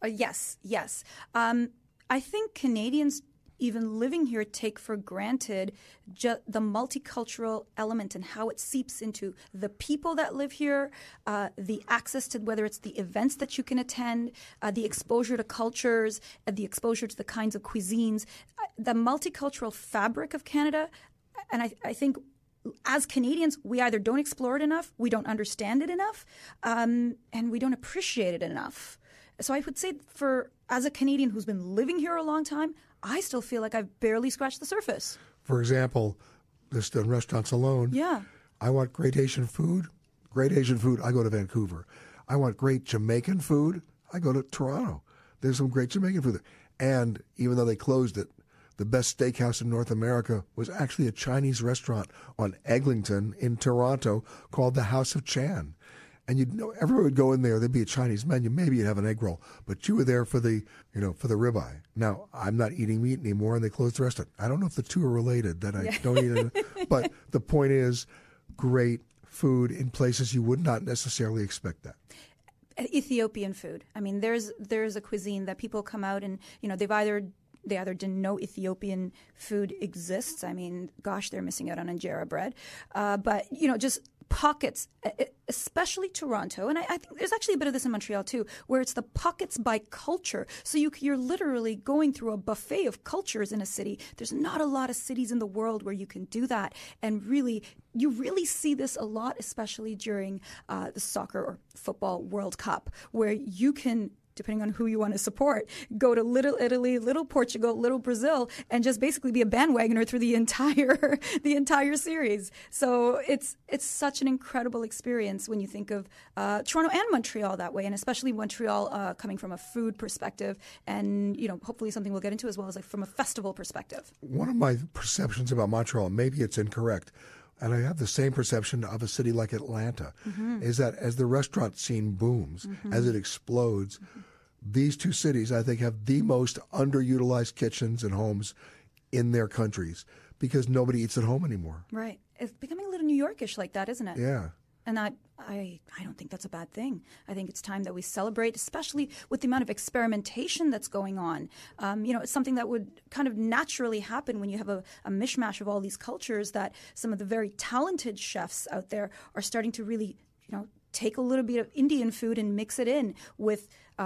Yes. I think Canadians, even living here, take for granted the multicultural element and how it seeps into the people that live here, the access to whether it's the events that you can attend, the exposure to cultures, the exposure to the kinds of cuisines, the multicultural fabric of Canada. And I think as Canadians, we either don't explore it enough, we don't understand it enough, and we don't appreciate it enough. So I would say as a Canadian who's been living here a long time, I still feel like I've barely scratched the surface. For example, just in restaurants alone. Yeah. I want great Asian food. I go to Vancouver. I want great Jamaican food. I go to Toronto. There's some great Jamaican food there. And even though they closed it, the best steakhouse in North America was actually a Chinese restaurant on Eglinton in Toronto called the House of Chan. And everyone would go in there. There'd be a Chinese menu. Maybe you'd have an egg roll, but you were there for the ribeye. Now I'm not eating meat anymore, and they closed the restaurant. I don't know if the two are related. That I don't eat it, but the point is, great food in places you would not necessarily expect that. Ethiopian food. I mean, there's a cuisine that people come out and they either didn't know Ethiopian food exists. I mean, gosh, they're missing out on injera bread. But, just pockets, especially Toronto, and I think there's actually a bit of this in Montreal too, where it's the pockets by culture. So you're literally going through a buffet of cultures in a city. There's not a lot of cities in the world where you can do that. And you really see this a lot, especially during the soccer or football World Cup, where you can, depending on who you want to support, go to Little Italy, Little Portugal, Little Brazil, and just basically be a bandwagoner through the entire series. So it's such an incredible experience when you think of Toronto and Montreal that way, and especially Montreal coming from a food perspective, and hopefully something we'll get into as well as from a festival perspective. One of my perceptions about Montreal, maybe it's incorrect, and I have the same perception of a city like Atlanta, is that as the restaurant scene booms, as it explodes, these two cities, I think, have the most underutilized kitchens and homes in their countries because nobody eats at home anymore. Right. It's becoming a little New Yorkish like that, isn't it? Yeah. And I don't think that's a bad thing. I think it's time that we celebrate, especially with the amount of experimentation that's going on. It's something that would kind of naturally happen when you have a mishmash of all these cultures, that some of the very talented chefs out there are starting to really, take a little bit of Indian food and mix it in with,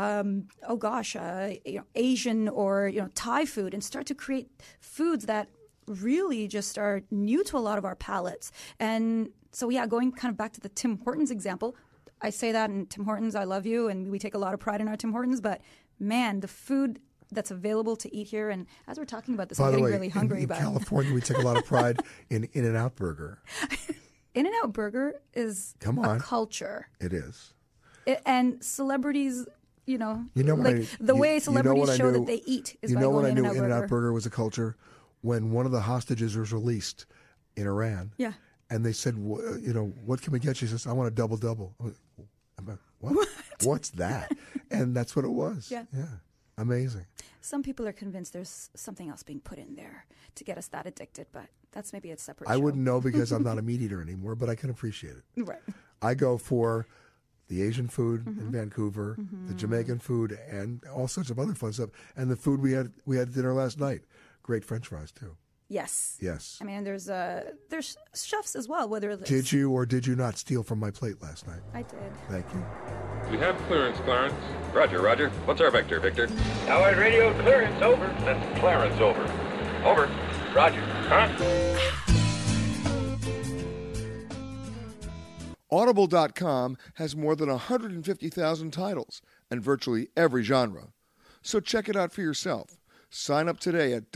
Asian or, Thai food, and start to create foods that really just are new to a lot of our palates. And so, going kind of back to the Tim Hortons example, I say that, and Tim Hortons, I love you, and we take a lot of pride in our Tim Hortons, but man, the food that's available to eat here, and as we're talking about this, I'm getting really hungry. In California, we take a lot of pride in In-N-Out Burger. In-N-Out Burger is a culture. It is. And celebrities, the way celebrities show that they eat is by going In-N-Out Burger. You know when I knew In-N-Out Burger was a culture? When one of the hostages was released in Iran. Yeah. And they said, what can we get you? She says, I want a double-double. I'm like, what? What's that? And that's what it was. Yeah. Amazing. Some people are convinced there's something else being put in there to get us that addicted, but that's maybe a separate show. I wouldn't know because I'm not a meat eater anymore, but I can appreciate it. Right. I go for the Asian food in Vancouver, the Jamaican food, and all sorts of other fun stuff. And the food we had dinner last night. Great French fries, too. Yes. Yes. I mean, there's chefs as well, whether it's... Did you or did you not steal from my plate last night? I did. Thank you. We have clearance, Clarence. Roger. What's our vector, Victor? Howard radio clearance, over. That's Clarence, over. Over. Roger. Huh? Audible.com has more than 150,000 titles and virtually every genre. So check it out for yourself. Sign up today at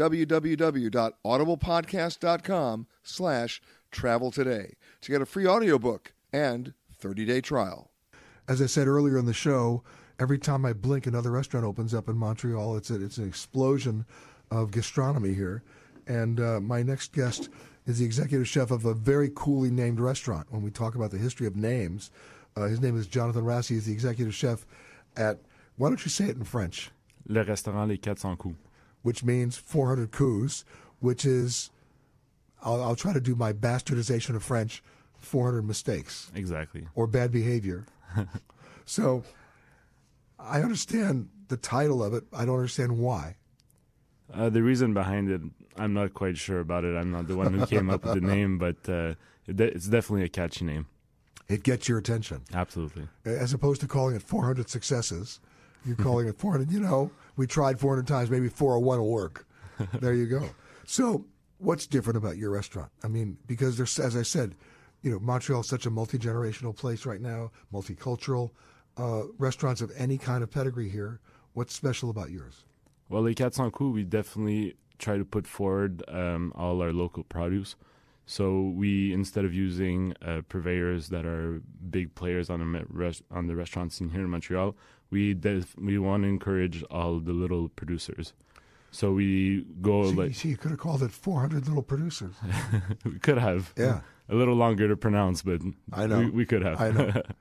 www.audiblepodcast.com/travel today to get a free audiobook and 30-day trial. As I said earlier in the show, every time I blink, another restaurant opens up in Montreal. It's an explosion of gastronomy here. And my next guest is the executive chef of a very coolly named restaurant. When we talk about the history of names, his name is Jonathan Rassi. He's the executive chef at, why don't you say it in French? Le Restaurant Les 400 Coups. Which means 400 coups, which is, I'll try to do my bastardization of French, 400 mistakes. Exactly. Or bad behavior. So I understand the title of it. I don't understand why. The reason behind it, I'm not quite sure about it. I'm not the one who came up with the name, but it's definitely a catchy name. It gets your attention. Absolutely. As opposed to calling it 400 successes, you're calling it 400, we tried 400 times, maybe 401 will work. There you go. So what's different about your restaurant? I mean, because there's, as I said, Montreal is such a multi-generational place right now, multicultural. Restaurants of any kind of pedigree here. What's special about yours? Well, Les 400 Coups, we definitely try to put forward all our local produce. So we, instead of using purveyors that are big players on the restaurant scene here in Montreal, we want to encourage all the little producers. So we go you could have called it 400 little producers. We could have. Yeah. A little longer to pronounce, but I know. We could have. I know.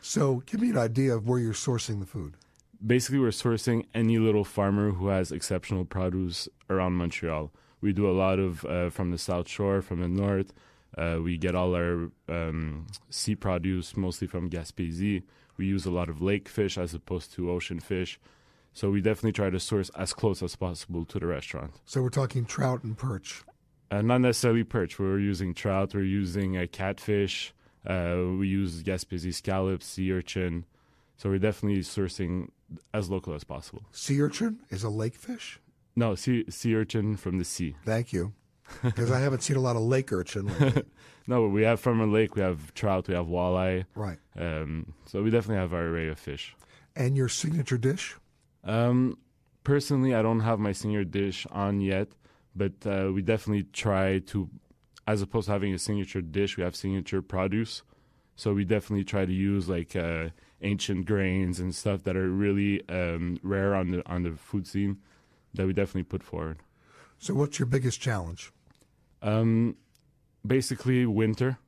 So give me an idea of where you're sourcing the food. Basically, we're sourcing any little farmer who has exceptional produce around Montreal. We do a lot of from the South Shore, from the north. We get all our sea produce mostly from Gaspésie. We use a lot of lake fish as opposed to ocean fish. So we definitely try to source as close as possible to the restaurant. So we're talking trout and perch. Not necessarily perch. We're using trout. We're using catfish. We use Gaspésie scallops, sea urchin. So we're definitely sourcing as local as possible. Sea urchin is a lake fish? No, sea urchin from the sea. Thank you. Because I haven't seen a lot of lake urchin lately. No, but we have from a lake, we have trout, we have walleye. Right. So we definitely have our array of fish. And your signature dish? Personally, I don't have my signature dish on yet, but we definitely try to, as opposed to having a signature dish, we have signature produce. So we definitely try to use like ancient grains and stuff that are really rare on the food scene that we definitely put forward. So what's your biggest challenge? Basically winter.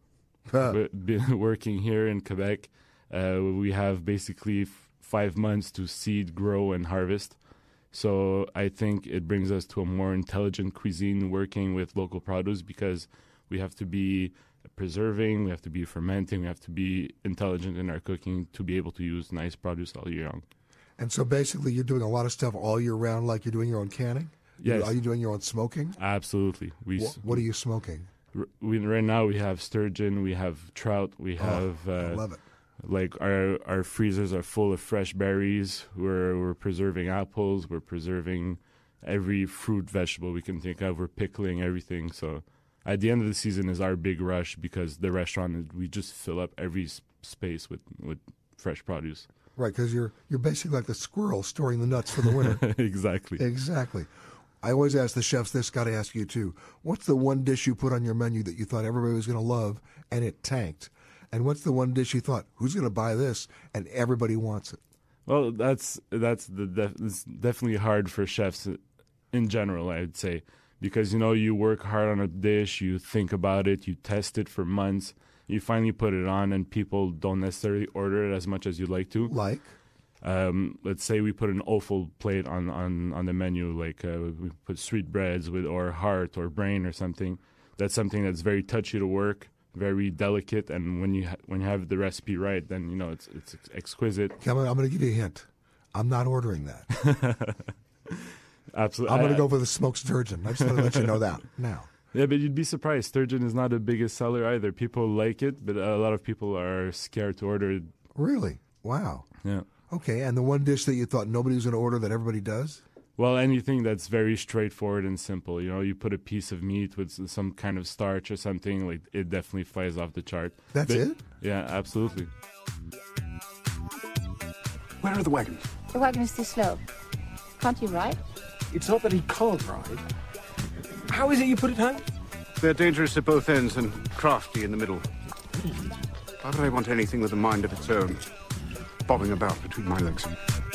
Working here in Quebec, we have basically 5 months to seed, grow, and harvest. So I think it brings us to a more intelligent cuisine working with local produce because we have to be preserving, we have to be fermenting, we have to be intelligent in our cooking to be able to use nice produce all year long. And so basically you're doing a lot of stuff all year round, like you're doing your own canning? Yes. Are you doing your own smoking? Absolutely. What are you smoking? Right now we have sturgeon, we have trout, we have... I love it. Like our freezers are full of fresh berries. We're preserving apples. We're preserving every fruit, vegetable we can think of. We're pickling everything. So at the end of the season is our big rush because the restaurant, we just fill up every space with fresh produce. Right, because you're basically like the squirrel storing the nuts for the winter. Exactly. Exactly. I always ask the chefs this, got to ask you too. What's the one dish you put on your menu that you thought everybody was going to love and it tanked? And what's the one dish you thought, who's going to buy this, and everybody wants it? Well, it's definitely hard for chefs in general, I'd say, because, you work hard on a dish, you think about it, you test it for months, you finally put it on, and people don't necessarily order it as much as you'd like to. Like? Let's say we put an offal plate on the menu, like we put sweetbreads or heart or brain or something. That's something that's very touchy to work. Very delicate, and when you have the recipe right, then it's exquisite. I'm going to give you a hint. I'm not ordering that. Absolutely, I'm going to go for the smoked sturgeon. I just want to let you know that now. Yeah, but you'd be surprised. Sturgeon is not the biggest seller either. People like it, but a lot of people are scared to order it. Really? Wow. Yeah. Okay, and the one dish that you thought nobody was going to order that everybody does? Well, anything that's very straightforward and simple. You put a piece of meat with some kind of starch or something, like it definitely flies off the chart. That's it? Yeah, absolutely. Where are the wagons? The wagon is too slow. Can't you ride? It's not that he can't ride. How is it you put it home? They're dangerous at both ends and crafty in the middle. Why would I want anything with a mind of its own, bobbing about between my legs?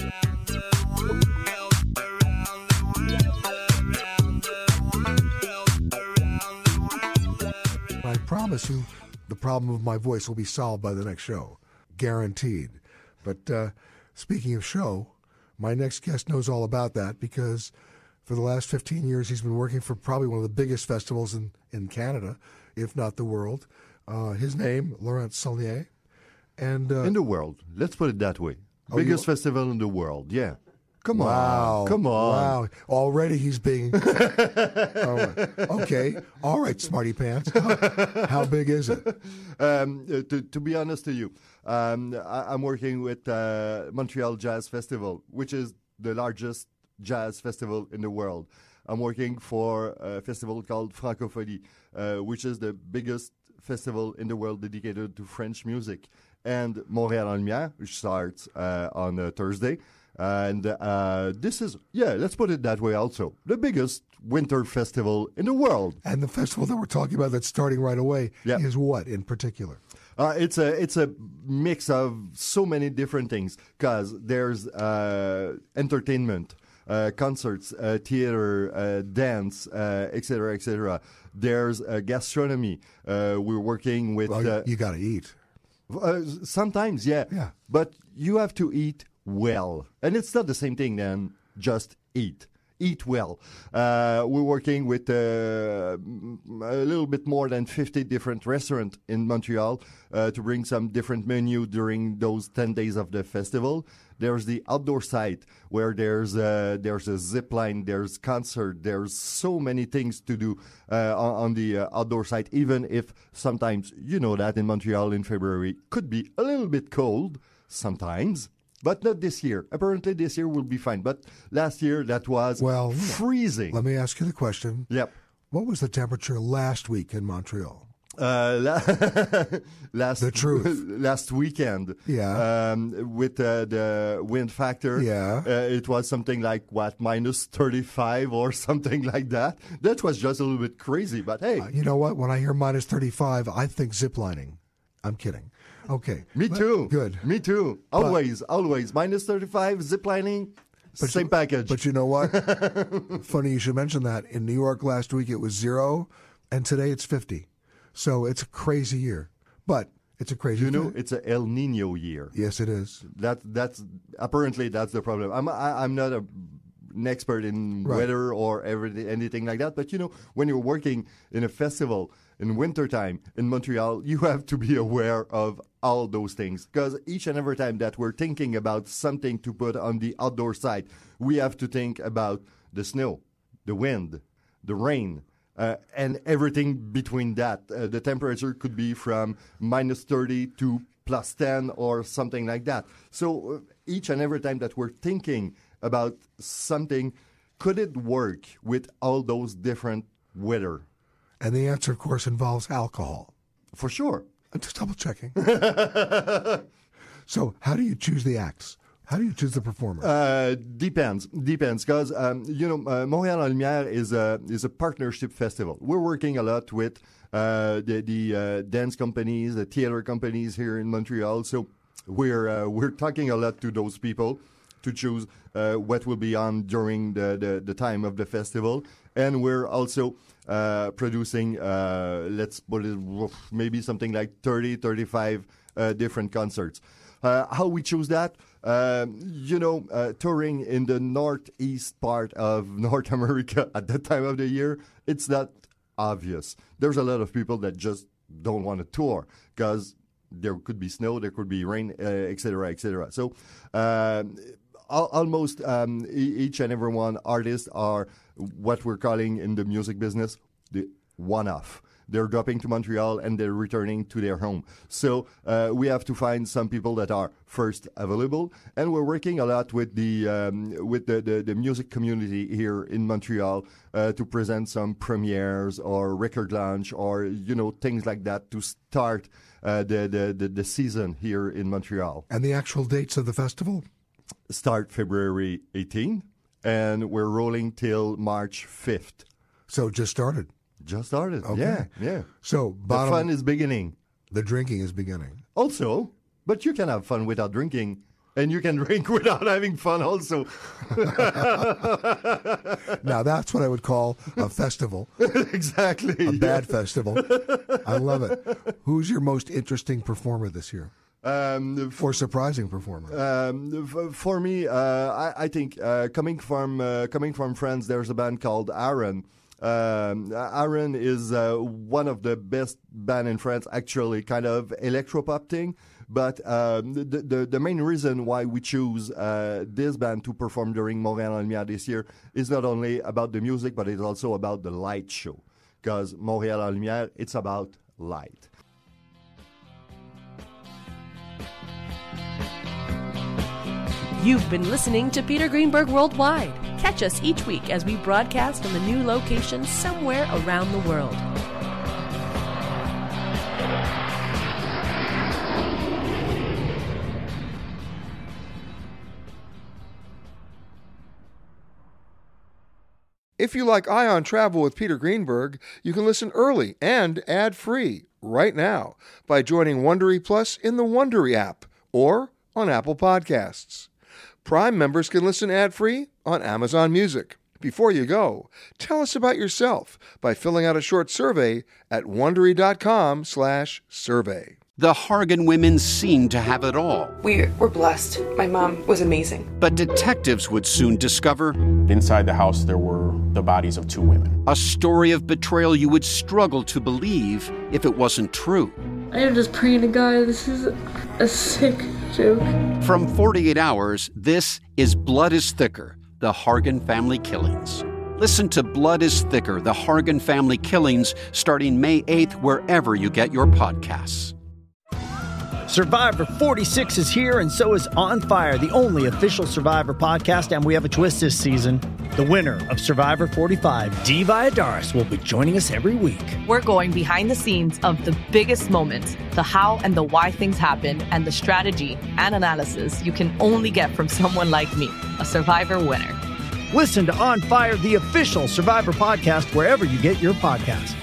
I promise you the problem of my voice will be solved by the next show. Guaranteed. But speaking of show, my next guest knows all about that because for the last 15 years he's been working for probably one of the biggest festivals in Canada, if not the world. His name, Laurent Saulnier. And in the world. Let's put it that way. Biggest festival in the world, yeah. Come on. Come on. Wow. Already he's being... Okay. All right, smarty pants. How big is it? To be honest to you, I'm working with Montreal Jazz Festival, which is the largest jazz festival in the world. I'm working for a festival called Francophonie, which is the biggest festival in the world dedicated to French music. And Montréal en Lumière, which starts on Thursday. And this is, let's put it that way also, the biggest winter festival in the world. And the festival that we're talking about that's starting right away is what in particular? It's a mix of so many different things because there's entertainment, concerts, theater, dance, etc., etc. There's gastronomy. We're working with... you got to eat. Sometimes, yeah. But you have to eat well. And it's not the same thing than just eat. Eat well. We're working with a little bit more than 50 different restaurants in Montreal to bring some different menu during those 10 days of the festival. There's the outdoor site where there's a zip line, there's concert, there's so many things to do on the outdoor site, even if sometimes, you know that in Montreal in February could be a little bit cold sometimes. But not this year. Apparently this year will be fine. But last year that was freezing. Let me ask you the question. Yep. What was the temperature last week in Montreal? The truth. Last weekend. Yeah. With the wind factor. Yeah. It was something like, minus 35 or something like that. That was just a little bit crazy. But hey. You know what? When I hear minus 35, I think ziplining. I'm kidding. Okay. Me too. Good. Me too. Always. Minus 35, ziplining, same package. But you know what? Funny you should mention that. In New York last week it was 0, and today it's 50. So it's a crazy year. But it's a crazy year. It's an El Nino year. Yes, it is. That's apparently that's the problem. I'm not an expert in weather or anything like that. But when you're working in a festival in wintertime in Montreal, you have to be aware of all those things. Because each and every time that we're thinking about something to put on the outdoor side, we have to think about the snow, the wind, the rain, and everything between that. The temperature could be from minus 30 to plus 10 or something like that. So each and every time that we're thinking about something, could it work with all those different weather? And the answer, of course, involves alcohol. For sure. I'm just double checking. So how do you choose the acts? How do you choose the performer? Depends, because Montréal en Lumière is a partnership festival. We're working a lot with the dance companies, the theater companies here in Montreal. So we're talking a lot to those people to choose what will be on during the time of the festival, and we're also producing, let's put it, maybe something like 30, 35 different concerts. How we choose that? Touring in the northeast part of North America at that time of the year, it's not obvious. There's a lot of people that just don't want to tour because there could be snow, there could be rain, etc., etc. So almost each and every one artists are what we're calling in the music business the one-off. They're dropping to Montreal and they're returning to their home. So we have to find some people that are first available, and we're working a lot with the music community here in Montreal to present some premieres or record launch or things like that to start the season here in Montreal. And the actual dates of the festival? Start February 18th, and we're rolling till March 5th. So just started. Just started. Okay. Yeah. So the fun is beginning. The drinking is beginning. Also, but you can have fun without drinking, and you can drink without having fun also. Now that's what I would call a festival. Exactly. A bad festival. I love it. Who's your most interesting performer this year? Or surprising performer? For me, I think coming from France, there's a band called Aaron. Aaron is one of the best band in France, actually, kind of electropop thing. But the main reason why we choose this band to perform during Montréal en Lumière this year is not only about the music, but it's also about the light show. Because Montréal en Lumière, it's about light. You've been listening to Peter Greenberg Worldwide. Catch us each week as we broadcast from a new location somewhere around the world. If you like Ion Travel with Peter Greenberg, you can listen early and ad-free right now by joining Wondery Plus in the Wondery app or on Apple Podcasts. Prime members can listen ad-free on Amazon Music. Before you go, tell us about yourself by filling out a short survey at Wondery.com/survey. The Hargan women seemed to have it all. We were blessed. My mom was amazing. But detectives would soon discover inside the house there were the bodies of 2 women. A story of betrayal you would struggle to believe if it wasn't true. I am just praying to God, this is a sick joke. From 48 Hours, this is Blood is Thicker, the Hargan family killings. Listen to Blood is Thicker, the Hargan family killings, starting May 8th, wherever you get your podcasts. Survivor 46 is here, and so is On Fire, the only official Survivor podcast, and we have a twist this season. The winner of Survivor 45, Dee Valladares, will be joining us every week. We're going behind the scenes of the biggest moments, the how and the why things happen, and the strategy and analysis you can only get from someone like me, a Survivor winner. Listen to On Fire, the official Survivor podcast, wherever you get your podcasts.